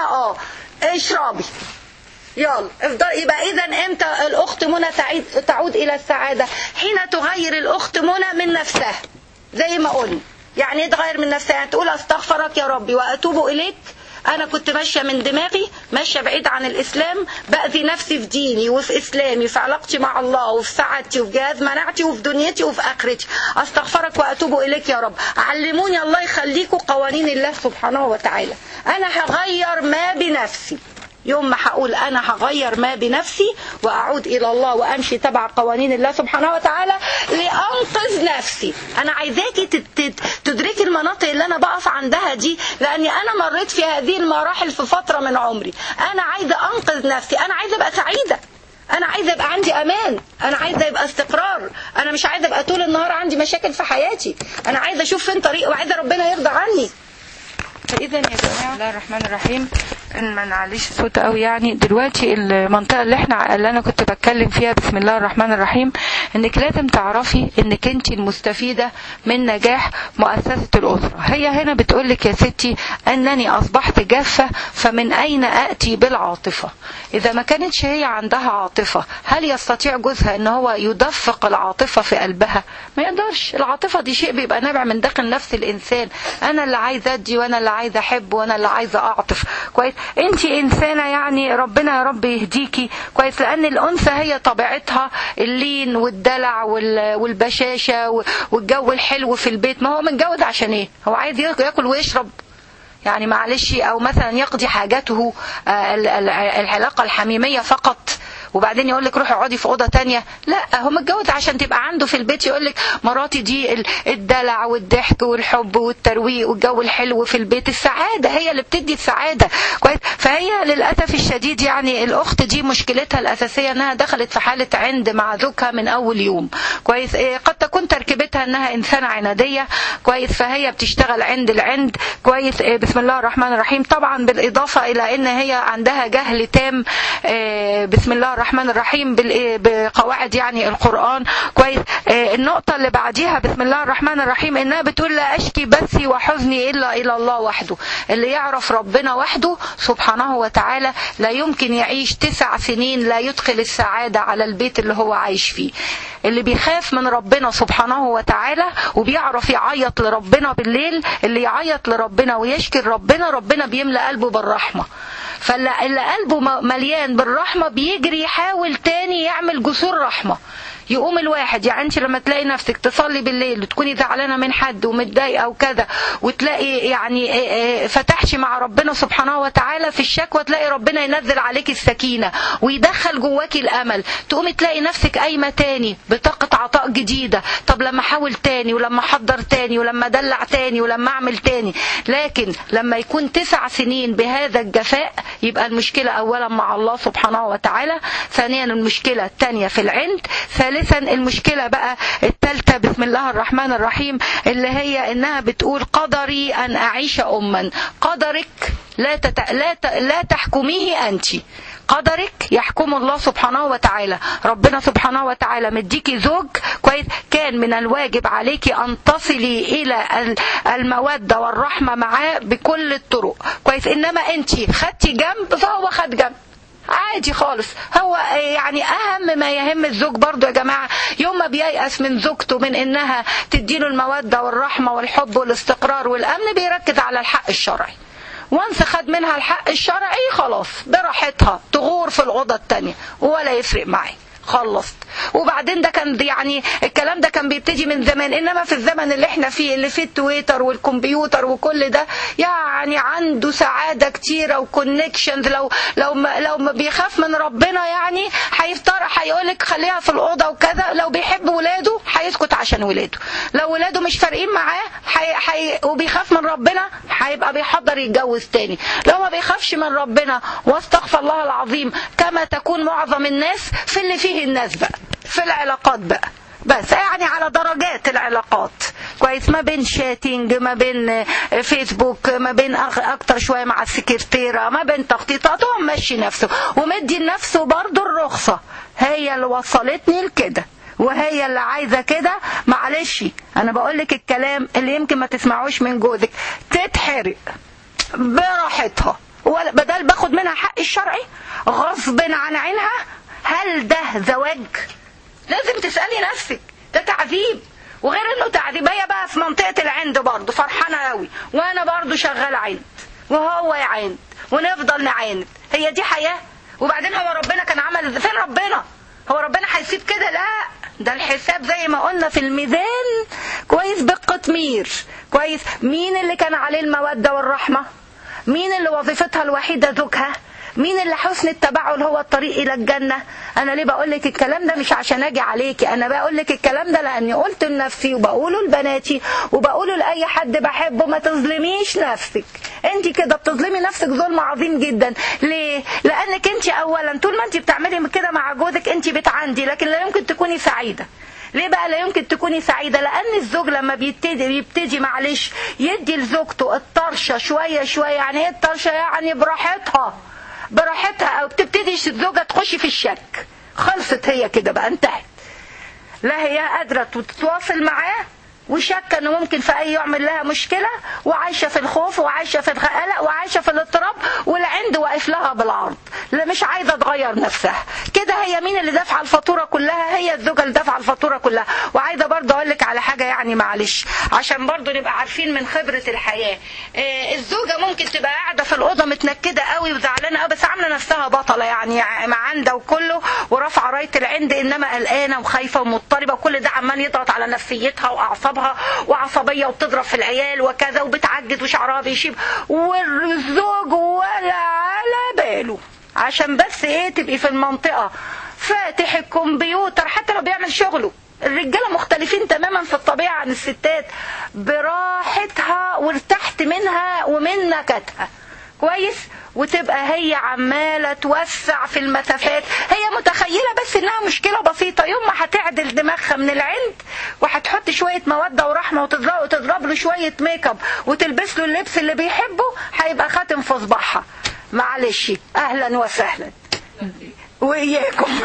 اشربي يلا افضل. يبقى اذا امتى الاخت منى تعود الى السعادة؟ حين تغير الاخت منى من نفسها زي ما قلنا. يعني ايه تغير من نفسها؟ يعني تقول استغفرك يا ربي واتوب اليك، انا كنت ماشيه من دماغي، ماشيه بعيد عن الاسلام، باذي نفسي في ديني وفي اسلامي، في علاقتي مع الله وفي سعادتي وفي جهاز مناعتي وفي دنيتي وفي اخرتي. استغفرك واتوب اليك يا رب. علموني الله يخليكم قوانين الله سبحانه وتعالى. انا هغير ما بنفسي. يوم ما هقول انا هغير ما بنفسي واعود الى الله وامشي تبع قوانين الله سبحانه وتعالى لانقذ نفسي. انا عايزاكي تدركي المناطق اللي انا بقف عندها دي، لاني انا مريت في هذه المراحل في فترة من عمري. انا عايزة انقذ نفسي، انا عايزة ابقى سعيدة، انا عايزة ابقى عندي امان، انا عايزة ابقى استقرار، انا مش عايزة ابقى طول النهار عندي مشاكل في حياتي، انا عايزة اشوف فين طريق وعايزة ربنا يرضى عني. فاذا يا جماعة بسم الله الرحمن الرحيم، ان ما نعليش صوت قوي. يعني دلوقتي المنطقه اللي انا كنت بتكلم فيها بسم الله الرحمن الرحيم، انك لازم تعرفي انك انت المستفيده من نجاح مؤسسه الاسره. هي هنا بتقولك يا ستي انني اصبحت جافه، فمن اين اتي بالعاطفه؟ اذا ما كانتش هي عندها عاطفه، هل يستطيع جوزها ان هو يدفق العاطفه في قلبها؟ ما يقدرش. العاطفه دي شيء بيبقى نابع من داخل نفس الانسان. انا اللي عايزه ادي، وانا اللي عايزه احب، وانا اللي عايزه اعطف. كويس؟ انت انسانه يعني ربنا يا رب يهديكي. كويس؟ لان الانثى هي طبيعتها اللين والدلع والبشاشه والجو الحلو في البيت. ما هو متجوز عشان ايه؟ هو عايز ياكل ويشرب يعني معلش، او مثلا يقضي حاجاته العلاقه الحميميه فقط، وبعدين يقول لك روحي اقعدي في اوضه تانية. لا، هو متجوز عشان تبقى عنده في البيت يقول لك مراتي دي الدلع والضحك والحب والترويق والجو الحلو في البيت. السعاده هي اللي بتدي السعاده. كويس؟ فهي للاسف الشديد يعني الاخت دي مشكلتها الاساسيه انها دخلت في حاله عند مع زوجها من اول يوم. كويس؟ قد تكون تركيبتها انها انسانه عناديه. كويس؟ فهي بتشتغل عند العند. كويس؟ بسم الله الرحمن الرحيم. طبعا بالاضافه الى ان هي عندها جهل تام بسم الله الرحمن الرحيم بقواعد يعني القرآن. كويس؟ النقطة اللي بعديها بسم الله الرحمن الرحيم انها بتقول لا اشكي بثي وحزني الا الى الله وحده. اللي يعرف ربنا وحده سبحانه وتعالى لا يمكن يعيش 9 سنين لا يدخل السعادة على البيت اللي هو عايش فيه. اللي بيخاف من ربنا سبحانه وتعالى وبيعرف يعيط لربنا بالليل، اللي يعيط لربنا ويشكي ربنا، ربنا بيملأ قلبه بالرحمة. فاللي قلبه مليان بالرحمة بيجري يحاول تاني يعمل جسور رحمة. يقوم الواحد يعني انت لما تلاقي نفسك تصلي بالليل وتكوني زعلانه من حد ومتضايقه وكذا، وتلاقي يعني فتحتي مع ربنا سبحانه وتعالى في الشكوى، تلاقي ربنا ينزل عليك السكينه ويدخل جواكي الامل. تقومي تلاقي نفسك قايمه تاني بطاقه عطاء جديده. طب لما احاول تاني، ولما احضر تاني، ولما ادلع تاني، ولما اعمل تاني. لكن لما يكون 9 سنين بهذا الجفاء يبقى المشكله اولا مع الله سبحانه وتعالى، ثانيا المشكله الثانيه في العند، ثالثا المشكلة بقى الثالثة بسم الله الرحمن الرحيم اللي هي انها بتقول قدري ان اعيش اما. قدرك لا تحكميه انت، قدرك يحكم الله سبحانه وتعالى. ربنا سبحانه وتعالى مديكي زوج كويس، كان من الواجب عليكي ان تصلي الى المودة والرحمة معاه بكل الطرق. كويس؟ انما انت خدتي جنب فهو خد جنب. عادي خالص. هو يعني اهم ما يهم الزوج برضو يا جماعة يوم ما بييأس من زوجته من انها تديله المودة والرحمة والحب والاستقرار والامن، بيركز على الحق الشرعي. وانس خد منها الحق الشرعي خلاص براحتها تغور في الأوضة التانية ولا يفرق معي، خلصت. وبعدين ده كان يعني الكلام ده كان بيبتدي من زمان، انما في الزمن اللي احنا فيه اللي فيه التويتر والكمبيوتر وكل ده يعني عنده سعادة كتيرة وكونكشنز. لو ما بيخاف من ربنا يعني هيقولك خليها في الأوضة وكذا. لو بيحب ولاده هيسكت عشان ولاده. لو ولاده مش فارقين معاه وبيخاف من ربنا هيبقى بيحضر يتجوز تاني. لو ما بيخافش من ربنا واستغفر الله العظيم كما تكون معظم الناس في اللي فيه الناس بقى في العلاقات بقى، بس يعني على درجات العلاقات كويس، ما بين شاتينج، ما بين فيسبوك، ما بين اكتر شوية مع السكرتيرة، ما بين تخطيطات، هو ماشي نفسه ومدي لنفسه برضو الرخصة. هي اللي وصلتني لكده وهي اللي عايزة كده. معلش انا بقولك الكلام اللي يمكن ما تسمعوش من جوزك، تتحرق براحتها بدل باخد منها حق الشرعي غصب عن عينها. هل ده زواج؟ لازم تسألي نفسك. ده تعذيب، وغير انه تعذيب هي بقى في منطقة العند برضه فرحانة قوي، وانا برضه شغال عند وهو يعاند ونفضل نعاند. هي دي حياة؟ وبعدين هو ربنا كان عمل فين ربنا؟ هو ربنا هيسيب كده؟ لا، ده الحساب زي ما قلنا في الميزان كويس بالقطمير كويس. مين اللي كان عليه المودة والرحمة؟ مين اللي وظيفتها الوحيدة زوجها؟ مين اللي حسن التبعل هو الطريق إلى الجنة؟ أنا ليه بقولك الكلام ده؟ مش عشان أجي عليكي، أنا بقولك الكلام ده لأني قلت لنفسي وبقوله لبناتي وبقوله لأي حد بحبه. ما تظلميش نفسك، أنت كده بتظلمي نفسك ظلم عظيم جدا. ليه؟ لأنك أنت أولا طول ما أنت بتعملي كده مع جوزك أنت بتعندي، لكن لا يمكن تكوني سعيدة. ليه بقى لا يمكن تكوني سعيدة؟ لأن الزوج لما بيبتدي معلش يدي لزوجته الطرشة شوية شوية. يعني ايه الطرشة؟ يعني براحتها او بتبتدي الزوجة تخش في الشك، خلصت هي كده بقى انتهت. لا هي قادرة تتواصل معاه وشك انه ممكن في اي يعمل لها مشكلة، وعايشة في الخوف وعايشة في القلق وعايشة في الاضطراب، والعند واقف لها بالعرض، لا مش عايزة تغير نفسها كده. هي مين اللي دافعة الفاتورة كلها؟ هي الزوجة اللي دافعة الفاتورة كلها. وعايزة برضه اقول لك على حاجة يعني معلش عشان برضه نبقى عارفين من خبرة الحياة. الزوجة ممكن تبقى قاعدة في الأوضة متنكدة قوي وزعلانة قوي بس عاملة نفسها بطلة يعني مع عنده وكله ورافعة راية العند، انما قلقانة وخايفة ومضطربة، وكل ده عمال يضغط على نفسيتها واعصابها وعصبية وبتضرب في العيال وكذا وبتعجز وشعرها بيشيب، والزوج ولا على باله عشان بس ايه تبقي في المنطقة فاتح الكمبيوتر حتى لو بيعمل شغله. الرجالة مختلفين تماما في الطبيعة عن الستات، براحتها وارتحت منها ومن نكتها كويس. وتبقى هي عمالة توسع في المسافات، هي متخيلة بس انها مشكلة بسيطة. يوم ما هتعدل دماغها من العند وهتحط شوية مودة ورحمة وتضرب له شوية ميك اب وتلبس له اللبس اللي بيحبه، هيبقى خاتم في صباحها. معلش اهلا وسهلا وإياكم.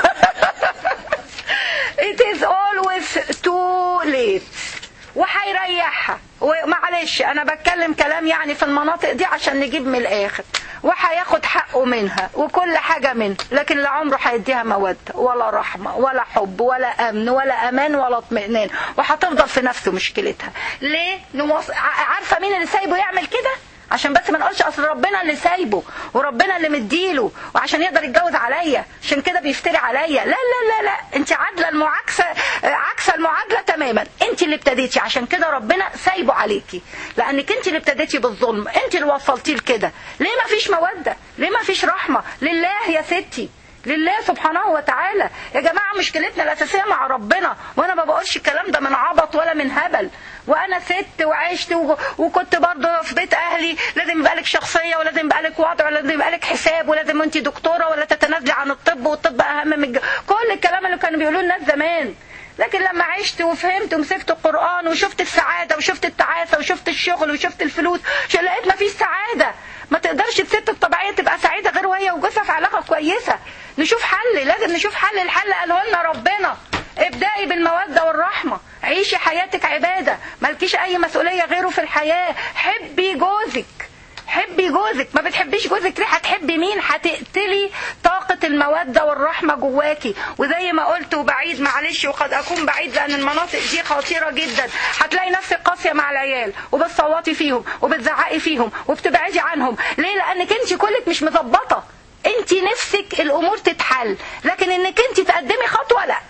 It is always too late. وهيريحها. ومعلش انا بتكلم كلام يعني في المناطق دي عشان نجيب من الاخر، وهياخد حقه منها وكل حاجة منه، لكن لا عمره هيديها مودة ولا رحمة ولا حب ولا امن ولا امان ولا اطمئنان، وهتفضل في نفس مشكلتها. ليه؟ عارفة مين اللي سايبه يعمل كده؟ عشان بس ما نقولش اصل ربنا اللي سايبه وربنا اللي مديله وعشان يقدر يتجوز عليا عشان كده بيفتري عليا. لا لا لا لا، انت عادله المعاكسه عكس المعادله تماما. انت اللي ابتديتي، عشان كده ربنا سايبه عليكي، لانك انت اللي ابتديتي بالظلم، انت اللي وصلتيه لكده. ليه ما فيش موده؟ ليه ما فيش رحمه؟ لله يا ستي، لله سبحانه وتعالى. يا جماعة مشكلتنا الأساسية مع ربنا، وأنا ما بقولش الكلام ده من عبط ولا من هبل. وأنا ست وعشت وكنت برضه في بيت أهلي لازم يبقى لك شخصية ولازم يبقى لك وضع ولازم يبقى لك حساب ولازم أنت دكتورة ولا تتنازلي عن الطب والطب أهم من كل الكلام اللي كانوا بيقولوه الناس زمان. لكن لما عشت وفهمت ومسكت القرآن وشفت السعادة وشفت التعاسة وشفت الشغل وشفت الفلوس، لقيت ما فيش سعادة. ما تقدرش الست الطبيعية تبقى سعيدة غير وهي وجوزها في علاقة كويسة. نشوف حل، لازم نشوف حل. الحل قاله لنا ربنا، ابدأي بالمودة والرحمة، عيشي حياتك عبادة، مالكيش أي مسؤولية غيره في الحياة. حبي جوزك، حبي جوزك. ما بتحبيش جوزك ليه؟ هتحبي مين؟ هتقتلي طاقة المودة والرحمة جواكي. وزي ما قلت وبعيد معلش وقد اكون بعيد لان المناطق دي خطيرة جدا، هتلاقي نفسك قاسية مع العيال وبتصوتي فيهم وبتزعقي فيهم وبتبعدي عنهم. ليه؟ لانك انت كلك مش مظبطة. انت نفسك الامور تتحل، لكن انك انت تقدمي خطوة لا،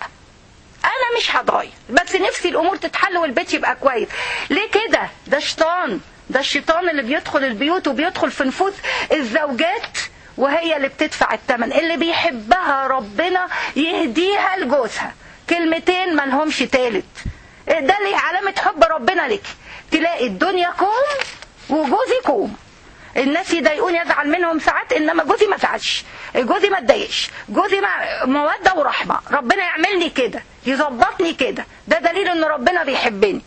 انا مش هضايق بس نفسي الامور تتحل والبيت يبقى كويس. ليه كده؟ ده شيطان، ده الشيطان اللي بيدخل البيوت وبيدخل في نفوس الزوجات وهي اللي بتدفع الثمن. اللي بيحبها ربنا يهديها لجوزها، كلمتين مالهمش تالت. ده اللي علامة حب ربنا لك. تلاقي الدنيا كوم وجوزي كوم. الناس يضايقوني يزعل منهم ساعات، انما جوزي ما زعلش، جوزي ما اتضايقش، جوزي مودة ورحمة. ربنا يعملني كده، يظبطني كده، ده دليل ان ربنا بيحبني.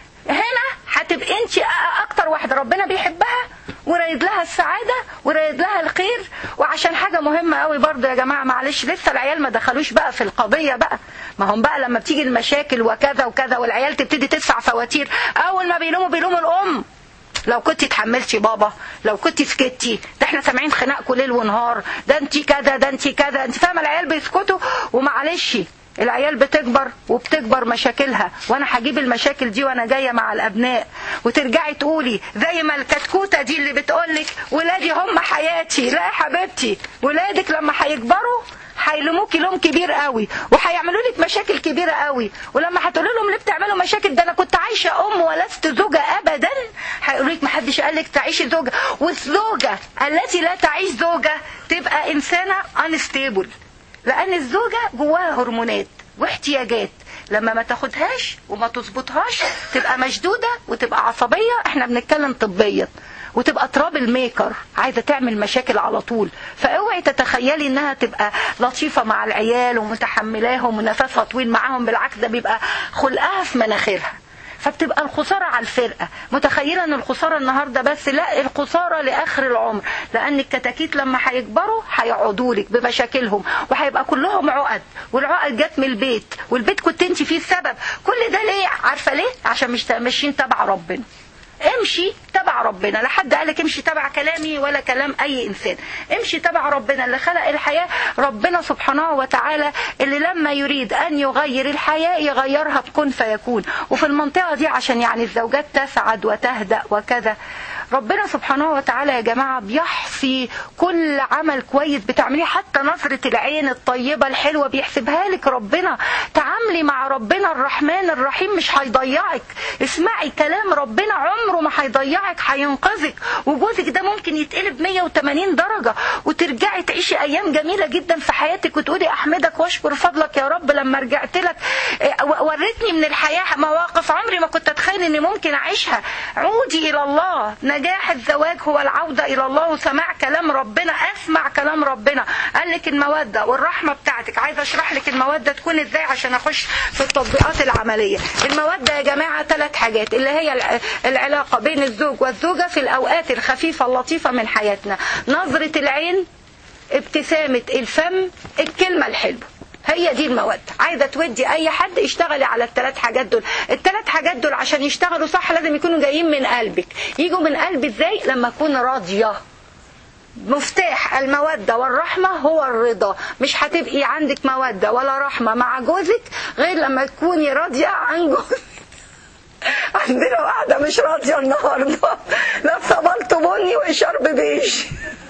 هنا هتبقى انت اكتر واحدة ربنا بيحبها ورايد لها السعادة ورايد لها الخير. وعشان حاجة مهمة قوي برضه يا جماعة، معلش لسه العيال ما دخلوش بقى في القضية بقى. ما هم بقى لما بتيجي المشاكل وكذا وكذا والعيال تبتدي تدفع فواتير، اول ما بيلوموا الام. لو كنت اتحملتي بابا، لو كنت سكتي، ده احنا سامعين خناقكم ليل ونهار، ده انت كذا، ده انت كذا. انت فاهمه العيال بيسكتوا. ومعلش العيال بتكبر وبتكبر مشاكلها، وانا هجيب المشاكل دي وانا جايه مع الابناء. وترجعي تقولي زي ما الكتكوته دي اللي بتقولك ولادي هم حياتي. لا يا حبيبتي، ولادك لما هيكبروا هيلوموكي لوم كبير قوي وهيعملوا لك مشاكل كبيره قوي. ولما هتقولي لهم ليه بتعملوا مشاكل، ده انا كنت عايشه ام ولست زوجه ابدا، هيقولوا لك ما حدش قال لك تعيشي زوجه. والزوجه التي لا تعيش زوجه تبقى انسانه انستيبل، لان الزوجه جواها هرمونات واحتياجات، لما ما تاخدهاش وما تظبطهاش تبقى مشدوده وتبقى عصبيه. احنا بنتكلم طبيا. وتبقى ترابل ميكر، عايزة تعمل مشاكل على طول. فاوعي تتخيلي انها تبقى لطيفة مع العيال ومتحملاهم ونفسها طويل معاهم، بالعكس ده بيبقى خلقها في مناخيرها. فبتبقى الخسارة على الفرقة. متخيلة ان الخسارة النهاردة بس، لا، الخسارة لآخر العمر، لأن الكتاكيت لما هيكبروا هيقعدوا لك بمشاكلهم وهيبقى كلهم عقد، والعقد جت من البيت، والبيت كنت انت فيه السبب. كل ده ليه؟ عارفة ليه؟ عشان مش ماشيين تبع ربنا. امشي تبع ربنا. لا حد قالك امشي تبع كلامي ولا كلام اي انسان. امشي تبع ربنا اللي خلق الحياة، ربنا سبحانه وتعالى اللي لما يريد ان يغير الحياة يغيرها بكون فيكون. وفي المنطقة دي عشان يعني الزوجات تسعد وتهدأ وكذا، ربنا سبحانه وتعالى يا جماعة بيحصي كل عمل كويس بتعمليه، حتى نظرة العين الطيبة الحلوة بيحسبها لك ربنا. تعاملي مع ربنا الرحمن الرحيم مش هيضيعك. اسمعي كلام ربنا عمره ما هيضيعك، هينقذك. وجوزك ده ممكن يتقلب 180 درجة وترجعي تعيشي ايام جميلة جدا في حياتك وتقولي احمدك واشكر فضلك يا رب لما رجعت لك وريتني من الحياة مواقف عمري ما كنت اتخيل اني ممكن اعيشها. عودي الى الله. نجاح الزواج هو العودة إلى الله وسماع كلام ربنا. أسمع كلام ربنا. قال لك المودة والرحمة بتاعتك. عايزة أشرح لك المودة تكون إزاي عشان أخش في التطبيقات العملية. المودة يا جماعة 3 حاجات، اللي هي العلاقة بين الزوج والزوجة في الأوقات الخفيفة اللطيفة من حياتنا. نظرة العين، ابتسامة الفم، الكلمة الحلوة. هي دي المودة. عايزة تودي اي حد اشتغلي على ال3 حاجات دول. ال3 حاجات دول عشان يشتغلوا صح لازم يكونوا جايين من قلبك. يجوا من قلبي ازاي؟ لما اكون راضية. مفتاح المودة والرحمة هو الرضا. مش هتبقي عندك مودة ولا رحمة مع جوزك غير لما تكوني راضية عن جوزك. عندنا واحدة مش راضية النهاردة، لابسة بلطو بني وشرب بيج.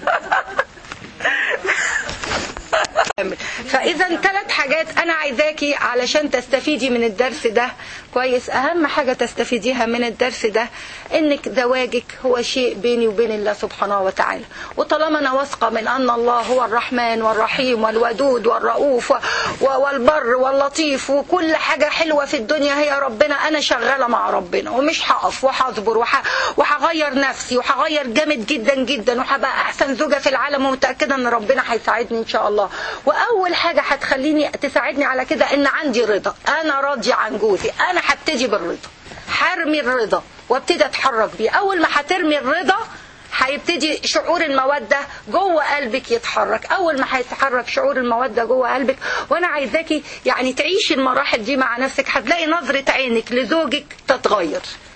فإذا 3 حاجات أنا عايزاكي علشان تستفيدي من الدرس ده كويس. أهم حاجة تستفيديها من الدرس ده إنك زواجك هو شيء بيني وبين الله سبحانه وتعالى. وطالما أنا واثقة من أن الله هو الرحمن والرحيم والودود والرؤوف والبر واللطيف وكل حاجة حلوة في الدنيا هي ربنا، أنا شغالة مع ربنا ومش هقف وهصبر وهغير نفسي وهغير جامد جدا جدا وهبقى أحسن زوجة في العالم، ومتأكدة أن ربنا هيساعدني إن شاء الله. وأول حاجة هتخليني تساعدني على كده إن عندي رضا. أنا راضية عن جوزي. أنا هبتدي بالرضا، هرمي الرضا وابتدي اتحرك بيه. أول ما هترمي الرضا هيبتدي شعور المودة جوه قلبك يتحرك. أول ما هيتحرك شعور المودة جوه قلبك، وأنا عايزاكي يعني تعيشي المراحل دي مع نفسك، هتلاقي نظرة عينك لزوجك تتغير.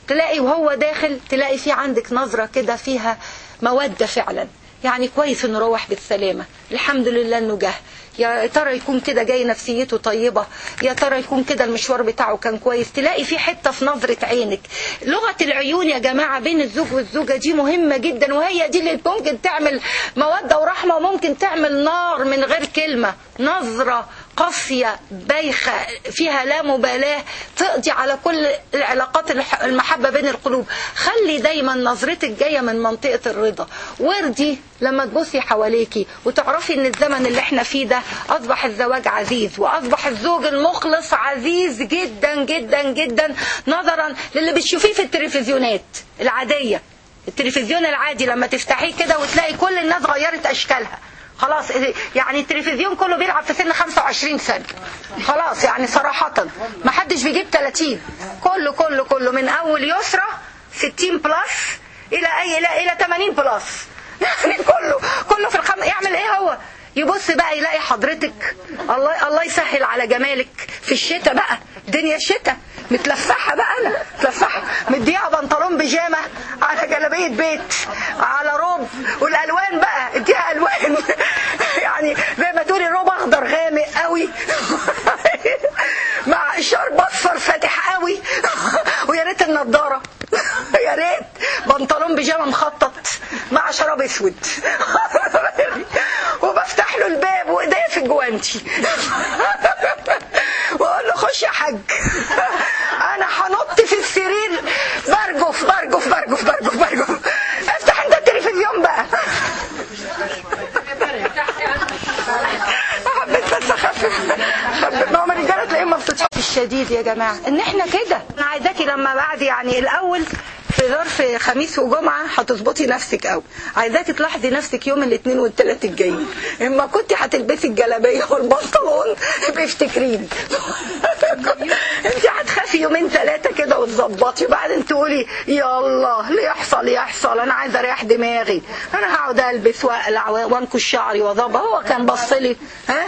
تلاقي وهو داخل تلاقي في عندك نظرة كده فيها مودة فعلا، يعني كويس انه روح بالسلامة، الحمد لله انه جه، يا ترى يكون كده جاي نفسيته طيبة، يا ترى يكون كده المشوار بتاعه كان كويس. تلاقي في حتة في نظرة عينك. لغة العيون يا جماعة بين الزوج والزوجة دي مهمة جدا، وهي دي اللي ممكن تعمل مودة ورحمة، وممكن تعمل نار من غير كلمة. نظرة قاسية بايخة فيها لا مبالاة تقضي على كل العلاقات المحبة بين القلوب. خلي دايما نظرتك جاية من منطقة الرضا. وردي لما تبصي حواليكي وتعرفي ان الزمن اللي احنا فيه ده اصبح الزواج عزيز، واصبح الزوج المخلص عزيز جدا جدا جدا، نظرا للي بتشوفيه في التلفزيونات العادية. التلفزيون العادي لما تفتحيه كده وتلاقي كل الناس غيرت اشكالها، خلاص يعني التلفزيون كله بيلعب في سن 25 سنة خلاص، يعني صراحة ما حدش بيجيب 30، كله كله كله من اول يسرى 60 بلس الى 80 بلس، يعني كله في يعمل ايه هو؟ يبص بقى يلاقي حضرتك الله يسهل على جمالك في الشتاء بقى، دنيا الشتاء متلفحة بقى، انا متلفحة مديها بنطلون بيجامة على جلابية بيت على روب، والالوان بقى اديها الوان يعني زي ما تقولي روب اخضر غامق قوي مع شرب اصفر فاتح قوي ويا ريت النضاره يا ريت بنطلون بيجامة مخطط مع شراب اسود وبفتح له الباب وايديا في الجوانتي واقول له خش يا حاج انا هنط في السرير برجف برجف برجف برجف برجف. افتح انت التلفزيون بقى. حبيت بس اخفف، ما هو الرجاله تلاقيهم مبسوطين. الشديد يا جماعه ان احنا كده، انا عايزاكي لما بعد يعني الاول في ظرف خميس وجمعة هتظبطي نفسك قوي، عايزاكي تلاحظي نفسك يوم الاثنين والثلاث الجايين، اما كنت هتلبسي الجلابيه والبنطلون يبقى افتكريني انت هتخافي يومين ثلاثه كده وتظبطي، وبعدين تقولي يا الله اللي يحصل يحصل، انا عايزه اريح دماغي، انا هقعد البس واقلع وانكش شعري واظبط. هو كان بصلي ها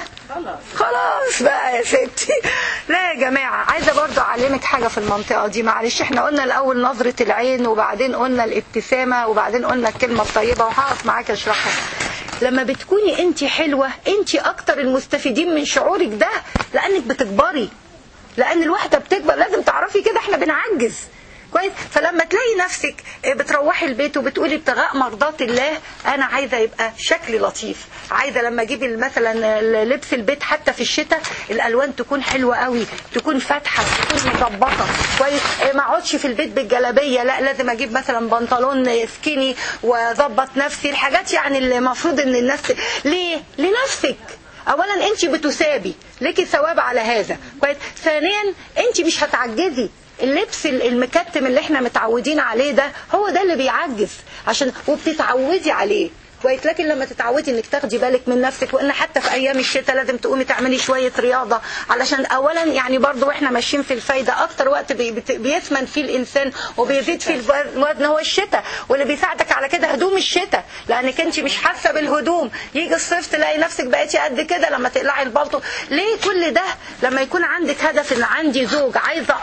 خلاص بقى يا ستي. لا يا جماعة، عايزة برضو أعلمك حاجة في المنطقة دي، معلش احنا قلنا الأول نظرة العين، وبعدين قلنا الابتسامة، وبعدين قلنا الكلمة الطيبة، وهقف معاك أشرحها. لما بتكوني انت حلوة انت أكتر المستفيدين من شعورك ده، لأنك بتكبري، لأن الواحدة بتكبر لازم تعرفي كده، احنا بنعجز كويس. فلما تلاقي نفسك بتروحي البيت وبتقولي ابتغاء مرضات الله، انا عايزه يبقى شكلي لطيف، عايزه لما اجيب مثلا لبس البيت حتى في الشتاء الالوان تكون حلوه قوي، تكون فاتحه، تكون مظبطه كويس، ما اقعدش في البيت بالجلابيه، لا لازم اجيب مثلا بنطلون سكيني واظبط نفسي، الحاجات يعني اللي المفروض ان الناس ليه لنفسك. اولا انت بتثابي ليكي ثواب على هذا كويس، ثانيا انت مش هتعجزي، اللبس المكتم اللي احنا متعودين عليه ده هو ده اللي بيعجز، عشان وبتتعودي عليه كويس. لكن لما تتعودي انك تاخدي بالك من نفسك، وان حتى في ايام الشتاء لازم تقومي تعملي شويه رياضه، علشان اولا يعني برضو واحنا ماشيين في الفايده اكتر وقت بيثمن فيه الانسان وبيزيد فيه الوزن هو الشتاء، واللي بيساعدك على كده هدوم الشتاء، لانك انت مش حاسه بالهدوم، يجي الصيف تلاقي نفسك بقيتي قد كده لما تقلعي البلطو. ليه كل ده؟ لما يكون عندك هدف ان عندي زوج عايزه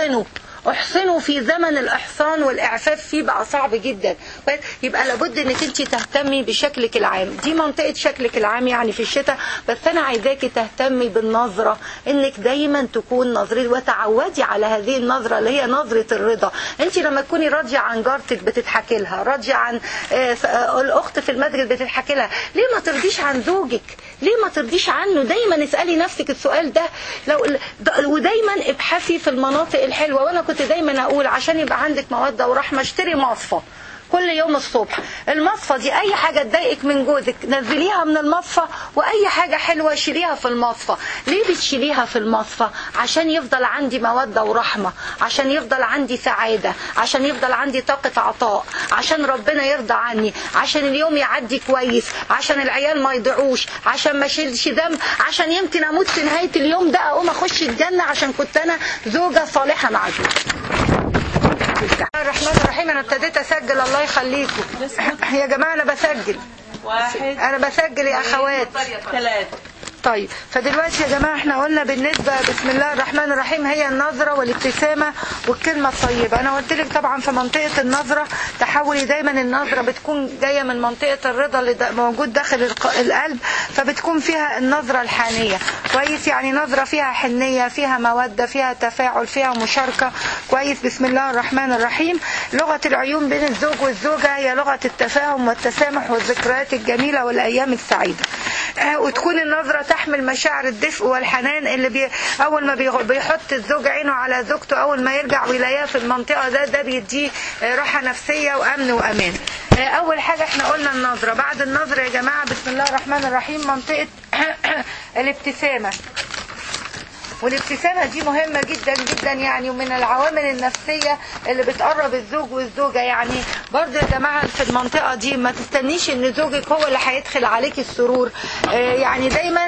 احصنه في زمن الاحصان والاعفاف فيه بقى صعب جدا، يبقى لابد انك انت تهتمي بشكلك العام. دي منطقه شكلك العام يعني في الشتاء، بس انا عايزاكي تهتمي بالنظره، انك دايما تكون نظري، وتعودي على هذه النظره اللي هي نظره الرضا. انت لما تكوني راضيه عن جارتك بتضحكي لها، راضيه عن الاخت في المسجد بتضحكي لها، ليه ما ترضيش عن زوجك؟ ليه ما ترضيش عنه؟ دايما اسالي نفسك السؤال ده، ودايما ابحثي في المناطق الحلوه. وانا كنت دايما اقول عشان يبقى عندك موده ورحمه اشتري مصفى كل يوم الصبح. المصفى دي اي حاجه تضايقك من جوزك نزليها من المصفى، واي حاجه حلوه شيليها في المصفى. ليه بتشيليها في المصفى؟ عشان يفضل عندي موده ورحمه، عشان يفضل عندي سعاده، عشان يفضل عندي طاقه عطاء، عشان ربنا يرضى عني، عشان اليوم يعدي كويس، عشان العيال ما يضيعوش، عشان ما اشيلش دم، عشان يمكن اموت في نهايه اليوم ده اقوم اخش الجنه عشان كنت انا زوجه صالحه مع زوجي. الرحمن الرحيم. انا ابتديت اسجل، الله يخليكم يا جماعه، انا بسجل. 1 انا بسجل يا اخوات. 3 طيب فدلوقتي يا جماعة احنا قلنا بالنسبة بسم الله الرحمن الرحيم هي النظرة والابتسامة والكلمة الطيبة. انا قلت لك طبعا في منطقة النظرة تحولي دايما النظرة بتكون جاية من منطقة الرضا اللي موجود داخل القلب، فبتكون فيها النظرة الحانية كويس، يعني نظرة فيها حنية، فيها مودة، فيها تفاعل، فيها مشاركة كويس. بسم الله الرحمن الرحيم. لغة العيون بين الزوج والزوجة هي لغة التفاهم والتسامح والذكريات الجميلة والأيام السعيدة. وتكون النظرة تحمل مشاعر الدفء والحنان اللي أول ما بيحط الزوج عينه على زوجته أول ما يرجع ويلاقيها في المنطقة ده بيديه راحة نفسية وأمن وأمان. أول حاجة احنا قلنا النظرة. بعد النظرة يا جماعة بسم الله الرحمن الرحيم منطقة الابتسامة. والابتسامة دي مهمة جدا جدا يعني، ومن العوامل النفسية اللي بتقرب الزوج والزوجة. يعني برضه يا جماعة في المنطقة دي ما تستنيش ان زوجك هو اللي هيدخل عليك السرور. يعني دايما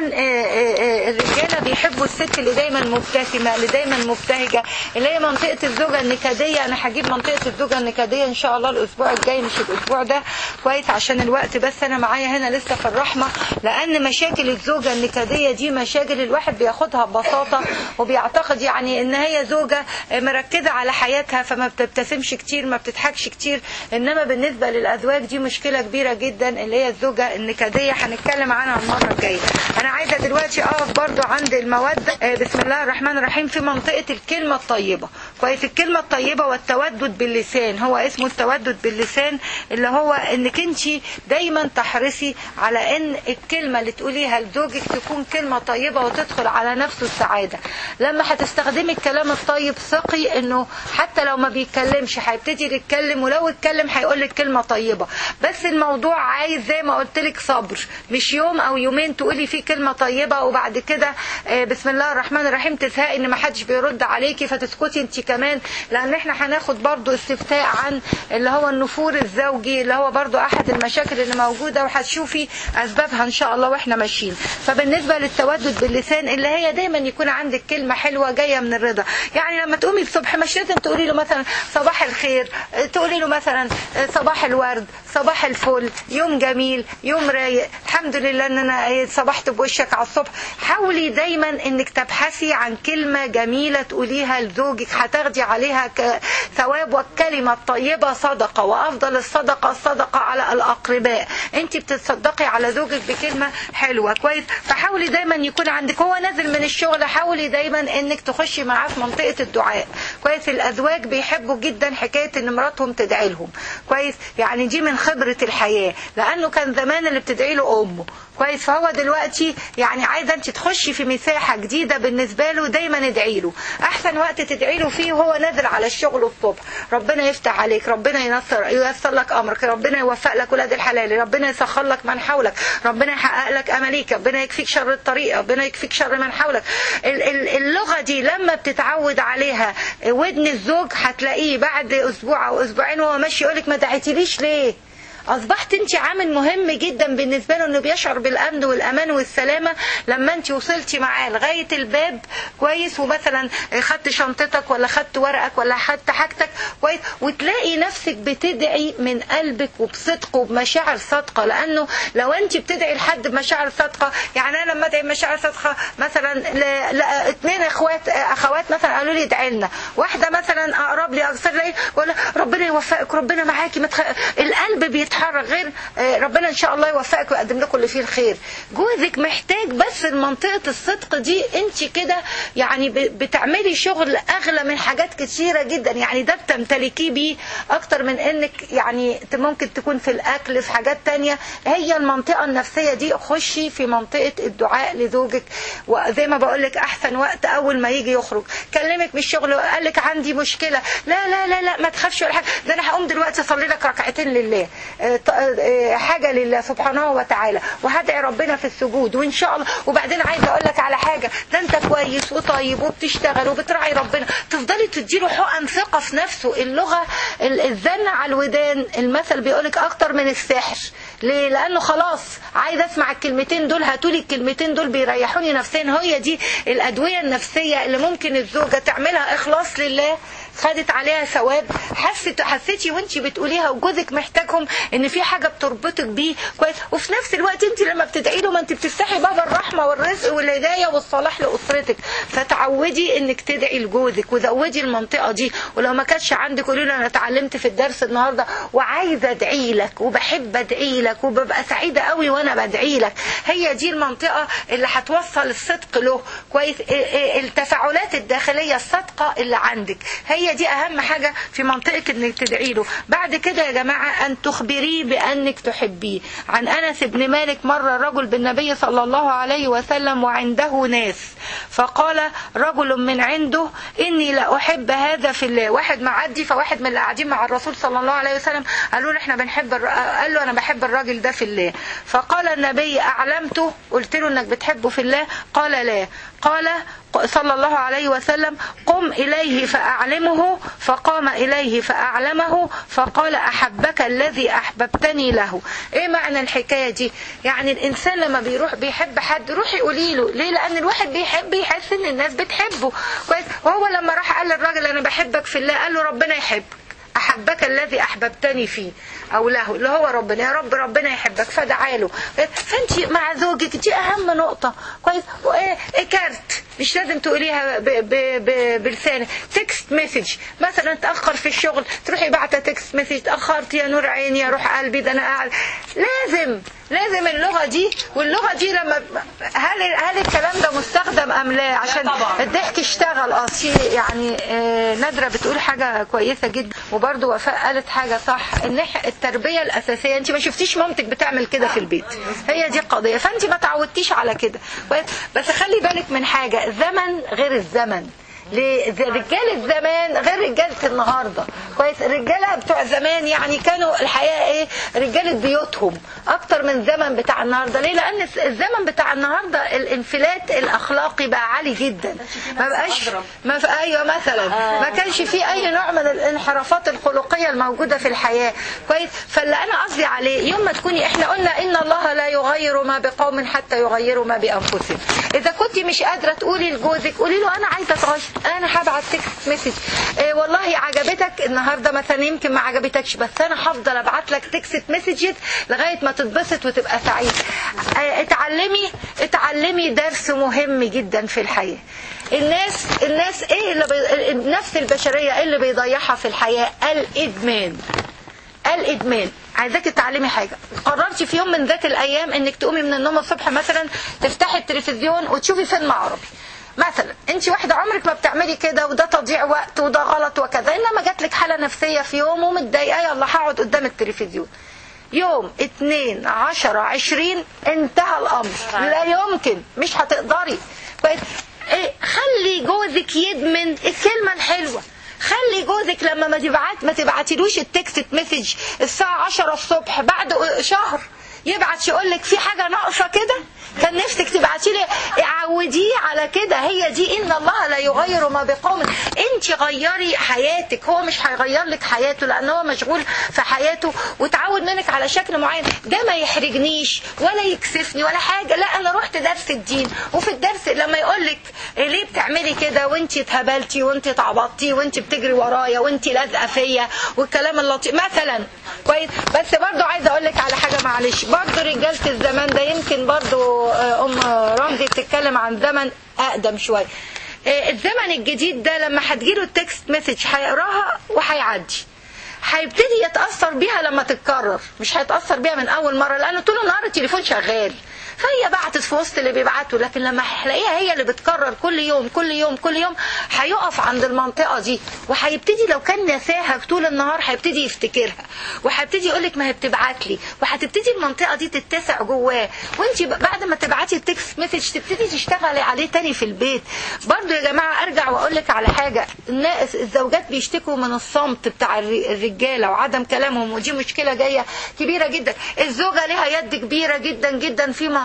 الرجالة بيحبوا الست اللي دايما مبتسمة، اللي دايما مبتهجة، اللي هي منطقة الزوجة النكدية. انا هجيب منطقة الزوجة النكدية ان شاء الله الاسبوع الجاي مش الاسبوع ده كويس عشان الوقت، بس انا معايا هنا لسه في الرحمة، لان مشاكل الزوجة النكدية دي مشاكل الواحد بياخدها ببساطة وبيعتقد يعني ان هي زوجة مركزة على حياتها فما بتبتسمش كتير ما بتضحكش كتير. انما بالنسبة للازواج دي مشكلة كبيرة جدا اللي هي الزوجة النكدية، هنتكلم عنها المرة الجاية. انا عايزة دلوقتي اقف برضو عند المودة بسم الله الرحمن الرحيم في منطقة الكلمة الطيبة كويس. الكلمة الطيبة والتودد باللسان، هو اسمه التودد باللسان، اللي هو انك انت دايما تحرصي على ان الكلمة اللي تقوليها لزوجك تكون كلمة طيبة وتدخل على نفسه السعادة. لما هتستخدمي الكلام الطيب ثقي انه حتى لو ما بيتكلمش هيبتدي يتكلم، ولو اتكلم هيقولك كلمة طيبة. بس الموضوع عايز زي ما قلتلك صبر، مش يوم او يومين تقولي فيه كلمة طيبة وبعد كده بسم الله الرحمن الرحيم تزهقي ان ما حدش بيرد عليكي فتسكتي انت كمان. لان احنا هناخد برضو استفتاء عن اللي هو النفور الزوجي اللي هو برضو احد المشاكل اللي موجودة، وهتشوفي اسبابها ان شاء الله واحنا ماشيين. فبالنسبة للتودد باللسان اللي هي دايما يكون عندك كلمة حلوة جاية من الرضا. يعني لما تقومي الصبح مش لازم تقولي له مثلا صباح الخير، تقولي له مثلا صباح الورد، صباح الفل، يوم جميل، يوم رايق، الحمد لله ان انا صبحت بوشك على الصبح. حاولي دايما انك تبحثي عن كلمة جميلة تقوليها لزوجك هتاخدي عليها ثواب. والكلمة الطيبة صدقة، وافضل الصدقة الصدقة على الاقرباء. انت بتتصدقي على زوجك بكلمة حلوة كويس. فحاولي دايما يكون عندك هو نازل من الشغل حاولي دايما انك تخشي معاه في منطقة الدعاء كويس. الازواج بيحبوا جدا حكاية ان مراتهم تدعي لهم كويس، يعني دي من خبرة الحياة، لانه كان زمان اللي بتدعي له امه كويس. فهو دلوقتي يعني عايزه انت تخشي في مساحه جديده بالنسبه له، دايما ادعي له. احسن وقت تدعي له فيه وهو نازل على الشغل الصبح، ربنا يفتح عليك، ربنا ييسر لك امرك، ربنا يوفق لك ولاد الحلال، ربنا يسخر لك من حولك، ربنا يحقق لك اماليك، ربنا يكفيك شر الطريق، ربنا يكفيك شر من حولك. اللغه دي لما بتتعود عليها ودن الزوج هتلاقيه بعد اسبوع او اسبوعين وهو ماشي يقولك ما دعيتليش ليه؟ اصبحت انت عامل مهم جدا بالنسبه له، انه بيشعر بالامن والامان والسلامه لما انت وصلتي معاه لغايه الباب كويس، ومثلا خدت شنطتك ولا خدت ورقك ولا خدت حاجتك كويس، وتلاقي نفسك بتدعي من قلبك وبصدق وبمشاعر صادقه. لانه لو انت بتدعي لحد بمشاعر صادقه، يعني انا لما ادعي بمشاعر صادقه مثلا لاثنين اخوات مثلا قالوا لي ادعي لنا، واحده مثلا اقرب لي اكثر لي ولا ربنا يوفقك، ربنا معاكي، القلب بيتحرك غير ربنا ان شاء الله يوفقك ويقدم لكم اللي فيه الخير. جوزك محتاج بس منطقه الصدق دي، انت كده يعني بتعملي شغل اغلى من حاجات كتيره جدا، يعني ده بتمتلكيه بيه اكتر من انك يعني ممكن تكون في الاكل في حاجات تانية. هي المنطقه النفسيه دي، خشي في منطقه الدعاء لزوجك. وزي ما بقول لك احسن وقت اول ما يجي يخرج، كلمك من الشغل وقال لك عندي مشكله، لا لا لا لا ما تخافش ولا حاجه، ده انا هقوم دلوقتي اصلي لك ركعتين لله، حاجة لله سبحانه وتعالى، وهدعي ربنا في السجود وإن شاء الله. وبعدين عايزة أقول لك على حاجة، ده أنت كويس وطيب وبتشتغل وبتراعي ربنا، تفضلي تديله حقن ثقة في نفسه. اللغة الزن على الودان، المثل بيقولك أكتر من السحر. ليه؟ لأنه خلاص عايز أسمع الكلمتين دول، هاتولي الكلمتين دول بيريحوني نفسيا. هي دي الأدوية النفسية اللي ممكن الزوجة تعملها إخلاص لله خدت عليها ثواب، حسيتي وانت بتقوليها وجوزك محتاجهم ان في حاجه بتربطك بيه كويس، وفي نفس الوقت انت لما بتدعي له ما انت بتفتحي باب الرحمه والرزق والهدايه والصلاح لاسرتك. فتعودي انك تدعي لجوزك وزودي المنطقه دي. ولو ما كانتش عندك قولي له انا اتعلمت في الدرس النهارده وعايزه ادعي لك وبحب ادعي لك وببقى سعيده قوي وانا بدعي لك. هي دي المنطقه اللي هتوصل الصدق له كويس. التفاعلات الداخليه الصادقه اللي عندك هي دي اهم حاجه في منطقه انك تدعي له. بعد كده يا جماعه ان تخبريه بانك تحبيه. عن انس بن مالك مر رجل بالنبي صلى الله عليه وسلم وعنده ناس، فقال رجل من عنده اني لا احب هذا في الله. واحد معدي، فواحد من اللي قاعدين مع الرسول صلى الله عليه وسلم قالوا له احنا بنحب قال له انا بحب الراجل ده في الله. فقال النبي اعلمته، قلت له انك بتحبه في الله؟ قال لا. قال صلى الله عليه وسلم قم إليه فأعلمه. فقام إليه فأعلمه فقال أحبك الذي أحببتني له. إيه معنى الحكاية دي؟ يعني الإنسان لما بيروح بيحب حد روحي قولي له. ليه؟ لأن الواحد بيحب يحس إن الناس بتحبه كويس. وهو لما راح قال للراجل أنا بحبك في الله قال له ربنا يحبك، أحبك الذي أحببتني فيه أو له اللي هو ربنا. يا رب ربنا يحبك فدعا له. فأنت مع زوجك دي أهم نقطة كويس. وإيه كارت مش لازم تقوليها بلسانك. تكست مسج مثلا تأخر في الشغل تروحي بعتها تكست مسج تأخرت يا نور عيني يا روح قلبي ده أنا قاعد. لازم اللغة دي. واللغة دي لما هل الكلام ده مستخدم أم لا؟ عشان الضحك اشتغل يعني نادرة بتقول حاجة كويسة جدا وبرضه وفاء قالت حاجة صح. ان التربية الأساسية انت ما شفتيش مامتك بتعمل كده في البيت، هي دي القضية. فانت ما تعودتيش على كده بس خلي بالك من حاجة، زمن غير الزمن. رجال الزمان غير رجالة النهاردة كويس. الرجالة بتوع زمان يعني كانوا الحقيقة ايه رجالة بيوتهم اكتر من الزمن بتاع النهاردة. ليه؟ لان الزمن بتاع النهاردة الانفلات الاخلاقي بقى عالي جدا. ما بقاش ايوه مثلا ما كانش فيه اي نوع من الانحرافات الخلقية الموجودة في الحياة كويس. فاللي انا قصدي عليه يوم ما تكوني احنا قلنا ان الله لا يغير ما بقوم حتى يغيروا ما بانفسهم. اذا كنت مش قادرة تقولي لجوزك قولي له انا عايزة اتغير، انا هبعت تكست مسج والله عجبتك النهارده مثلا يمكن ما عجبتكش بس انا هفضل ابعت لك تكست مسجز لغايه ما تتبسط وتبقى سعيد. اتعلمي درس مهم جدا في الحياه. الناس ايه اللي النفس البشريه ايه اللي بيضيعها في الحياه؟ الادمان. عايزاك تتعلمي حاجه. قررتي في يوم من ذات الايام انك تقومي من النوم الصبح مثلا تفتحي التلفزيون وتشوفي فيلم عربي مثلا. انت واحدة عمرك ما بتعملي كده وده تضييع وقت وده غلط وكذا. انما جات لك حالة نفسية في يوم ومتضايقة يلا هقعد قدام التلفزيون. يوم 2 10 20 انتهى الامر. لا يمكن، مش هتقدري. خلي جوزك يدمن الكلمة الحلوة. خلي جوزك لما ما تبعتيلوش التكست مسج الساعة 10 الصبح بعد شهر يبعت يقول لك في حاجة ناقصة كده كان نفسك تبعتي لي. عوديه على كده. هي دي ان الله لا يغير ما بقوم. انت غيري حياتك، هو مش هيغير لك حياته لان هو مشغول في حياته وتعود منك على شكل معين. ده ما يحرجنيش ولا يكسفني ولا حاجة. لا انا رحت درس الدين وفي الدرس لما يقول لك ليه بتعملي كده وانت اتهبلتي وانت اتعبطتي وانت بتجري ورايا وانت لازقه فيا والكلام اللطيف مثلا كويس. بس برضو عايزه اقول لك على حاجه معلش. برضو رجاله الزمان ده يمكن برضو ام رمزي بتتكلم عن زمن اقدم شويه. الزمن الجديد ده لما هتجيله التكست مسج هيقراها وهيعدي. هيبتدي يتاثر بيها لما تتكرر، مش هيتاثر بيها من اول مره لانه طول النهار التليفون شغال فهي بعتت في وسط اللي بيبعته. لكن لما هتلاقيها هي اللي بتكرر كل يوم هيقف عند المنطقه دي وهيبتدي لو كان نساها طول النهار هيبتدي يفتكرها وهيبتدي يقولك ما هي بتبعت لي وهتبتدي المنطقه دي تتسع جواه. وانت بعد ما تبعتي التكست مسج تبتدي تشتغلي عليه تاني في البيت. برضو يا جماعه ارجع واقولك على حاجه. الزوجات بيشتكوا من الصمت بتاع الرجاله وعدم كلامهم ودي مشكله جايه كبيره جدا. الزوجه لها يد كبيره جدا جدا في منطقه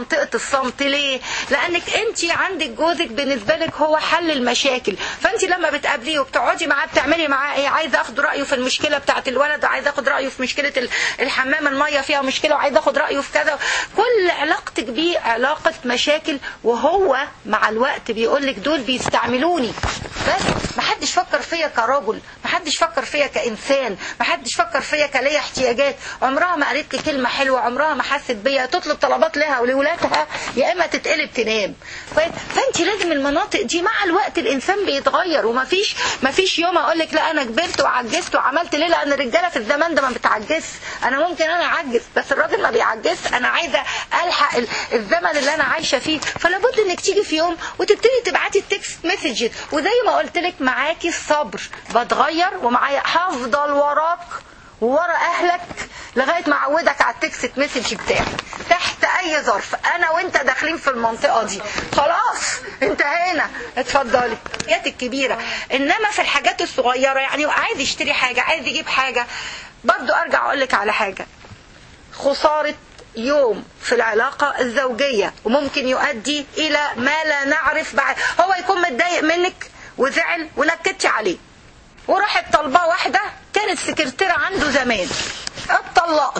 منطقة الصمت. ليه؟ لانك انت عندك جوزك بالنسبة لك هو حل المشاكل، فانت لما بتقابليه وبتقعدي معاه بتعملي معاه ايه؟ عايزة اخد رأيه في المشكلة بتاعة الولد، وعايزة اخد رأيه في مشكلة الحمام المية فيها مشكلة، وعايزة اخد رأيه في كذا. كل علاقتك بيه علاقة مشاكل، وهو مع الوقت بيقولك دول بيستعملوني بس. محدش فكر فيا كرجل، محدش فكر فيا كإنسان، محدش فكر فيا كليا احتياجات. عمرها ما قالت لي كلمة حلوة، عمرها ما حست بيا، تطلب طلبات لها ولولادها يا اما تتقلب تنام. فانت لازم المناطق دي مع الوقت الانسان بيتغير. ومفيش يوم اقول لك لا انا كبرت وعجزت وعملت ليه، لان الرجاله في الزمان ده ما بتعجز. انا ممكن انا اعجز بس الراجل ما بيعجز. انا عايزه الحق الزمن اللي انا عايشه فيه. فلا بد انك تيجي في يوم وتبتدي تبعتي التكست مسجز، وزي ما قلت لك معاكي الصبر. بتغير ومعايا هفضل وراك وورا اهلك لغايه ما اعودك على التكست مسج بتاعي تحت اي ظرف. انا وانت داخلين في المنطقه دي خلاص انتهينا. اتفضلي حاجات الكبيره. انما في الحاجات الصغيره يعني عايز يشتري حاجه، عايز يجيب حاجه، برضو ارجع اقول لك على حاجه. خساره يوم في العلاقة الزوجية وممكن يؤدي إلى ما لا نعرف. بعد هو يكون متضايق منك وزعل ونكدتش عليه، وراحت طلبة واحدة كانت سكرتيرة عنده زمان، اتطلقت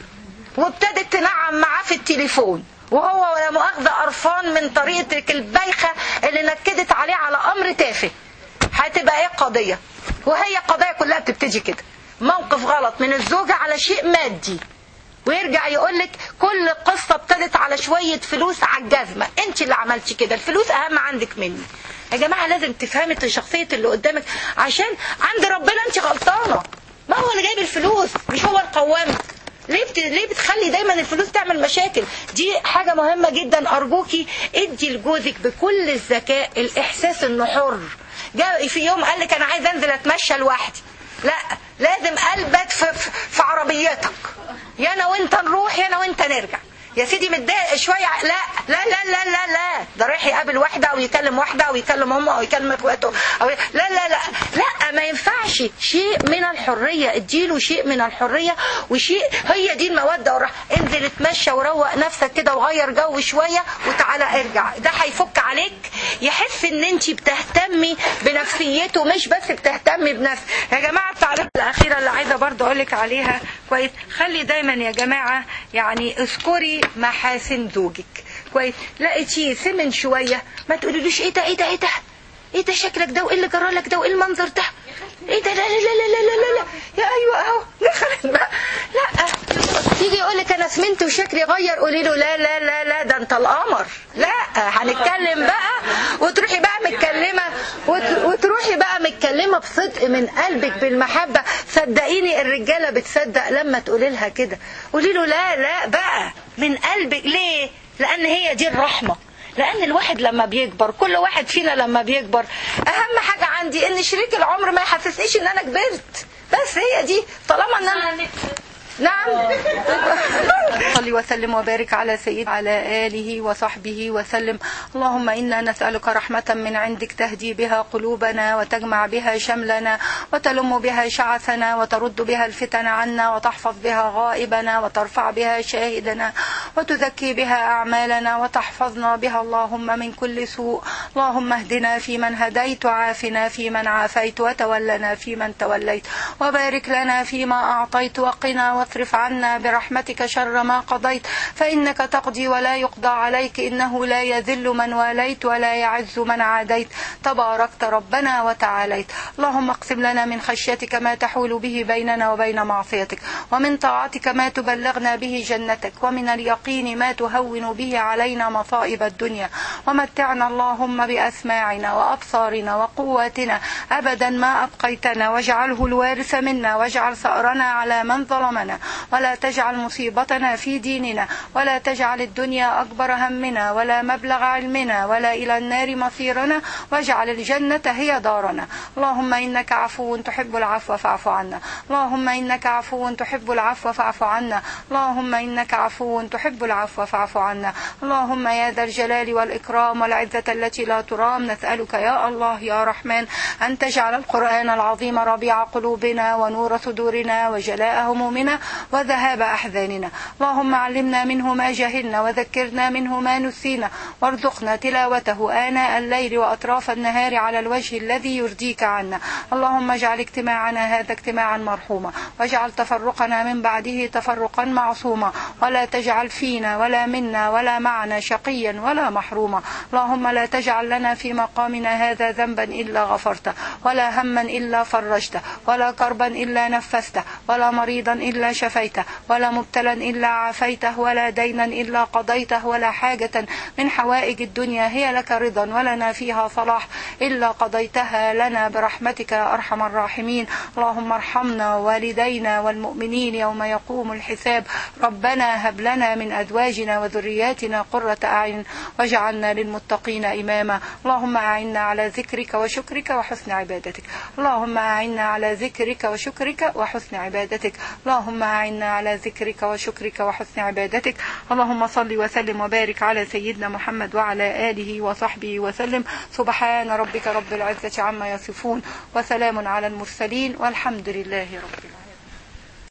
وابتدت تنعم معاه في التليفون، وهو ولا مؤاخذة قرفان من طريقتك البايخة اللي نكدت عليه على أمر تافه. هتبقى ايه القضية؟ وهي القضية كلها بتبتدي كده، موقف غلط من الزوجة على شيء مادي، ويرجع يقولك كل قصة ابتدت على شوية فلوس على الجزمة. انت اللي عملتي كده، الفلوس اهم عندك مني. يا جماعة لازم تفهمي شخصية اللي قدامك، عشان عند ربنا انت غلطانة. ما هو اللي جايب الفلوس مش هو القوام. ليه بتخلي دايما الفلوس تعمل مشاكل؟ دي حاجة مهمة جدا. ارجوكي ادي لجوزك بكل الذكاء الاحساس انه حر. جاء في يوم قال لك انا عايز انزل اتمشى لوحدي، لا لازم قلبك في عربيتك، يا انا وانت نروح يا انا وانت نرجع. يا سيدي متضايق شويه، لا لا لا لا لا لا، ده رايح يقابل واحده او يكلم واحده او يكلم امه او يكلم اخواته او لا لا لا لا، ما ينفعش. شيء من الحريه، اديله شيء من الحريه وشيء، هي دي الموده والراحه. انزل اتمشى وروق نفسك كده وغير جو شويه وتعالى ارجع. ده هيفك عليك، يحس ان انت بتهتمي بنفسيته مش بس بتهتمي بنفسك. يا جماعه التعليق الاخيره اللي عايزه برضه اقول لك عليها كويس، خلي دايما يا جماعه يعني اذكري محاسن زوجك كويس. لقيتيه سمن شويه ما تقوليلوش ايه ده ايه ده ايه ده ايه ده شكلك ده وايه اللي جرى لك ده وايه المنظر ده ايه ده، لا لا لا لا لا لا لا يا ايوه اهو دخلت بقى. لا تيجي يقول لك انا سمنت وشكلي غير، قولي له لا لا لا لا ده انت القمر. لا هنتكلم بقى وتروحي بقى متكلمه وتروحي بقى متكلمه بصدق من قلبك بالمحبه. صدقيني الرجاله بتصدق لما تقولي لها كده. قولي له لا لا بقى من قلبك. ليه؟ لان هي دي الرحمه. لان الواحد لما بيكبر، كل واحد فينا لما بيكبر، اهم حاجه عندي ان شريك العمر ما يحسسنيش ان انا كبرت. بس هي دي، طالما ان انا نعم. صلي وسلم وبارك على سيدنا على آله وصحبه وسلم. اللهم إنا نسألك رحمة من عندك تهدي بها قلوبنا وتجمع بها شملنا وتلم بها شعثنا وترد بها الفتن عنا وتحفظ بها غائبنا وترفع بها شاهدنا وتزكي بها أعمالنا وتحفظنا بها اللهم من كل سوء. اللهم اهدنا فيمن هديت وعافنا فيمن عافيت وتولنا فيمن توليت وبارك لنا فيما أعطيت وقنا واصرف عنا برحمتك شر ما قضيت، فإنك تقضي ولا يقضى عليك، إنه لا يذل من واليت ولا يعز من عاديت، تباركت ربنا وتعاليت. اللهم اقسم لنا من خشيتك ما تحول به بيننا وبين معصيتك، ومن طاعتك ما تبلغنا به جنتك، ومن اليقين ما تهون به علينا مصائب الدنيا، ومتعنا اللهم بأسماعنا وأبصارنا وقواتنا أبدا ما أبقيتنا، واجعله الوارث منا، واجعل ثأرنا على من ظلمنا، ولا تجعل مصيبتنا في ديننا، ولا تجعل الدنيا أكبر همنا ولا مبلغ علمنا ولا إلى النار مصيرنا، واجعل الجنة هي دارنا. اللهم إنك عفو تحب العفو فاعف عنا. اللهم إنك عفو تحب تحب العفو فاعف عنا. اللهم إنك عفو تحب العفو فاعف عنا. اللهم يا ذا الجلال والإكرام والعزة التي لا ترام، نسألك يا الله يا رحمن أن تجعل القرآن العظيم ربيع قلوبنا ونور صدورنا وجلاء همومنا وذهاب أحزاننا. اللهم علمنا منه ما جهلنا وذكرنا منه ما نسينا، وارزقنا تلاوته آناء الليل وأطراف النهار على الوجه الذي يرضيك عنا. اللهم اجعل اجتماعنا هذا اجتماعا مرحوما، واجعل تفرقنا من بعده تفرقا معصوما، ولا تجعل فينا ولا منا ولا معنا شقيا ولا محروما. اللهم لا تجعل لنا في مقامنا هذا ذنبا إلا غفرته، ولا هما إلا فرجته، ولا كربا إلا نفسته، ولا مريضا إلا شفيته، ولا مبتلا إلا عافيته، ولا دينا إلا قضيته، ولا حاجة من حوائج الدنيا هي لك رضا ولنا فيها صلاح إلا قضيتها لنا برحمتك يا أرحم الراحمين. اللهم ارحمنا ووالدينا والمؤمنين يوم يقوم الحساب. ربنا هب لنا من أزواجنا وذرياتنا قرة أعين واجعلنا للمتقين إماما. اللهم أعنا على ذكرك وشكرك وحسن عبادتك. اللهم أعنا على ذكرك وشكرك وحسن عبادتك. اللهم أعنا على ذكرك وشكرك وحسن عبادتك. اللهم صل وسلم وبارك على سيدنا محمد وعلى آله وصحبه وسلم. سبحان ربك رب العزة عما يصفون، وسلام على المرسلين، والحمد لله رب العالمين.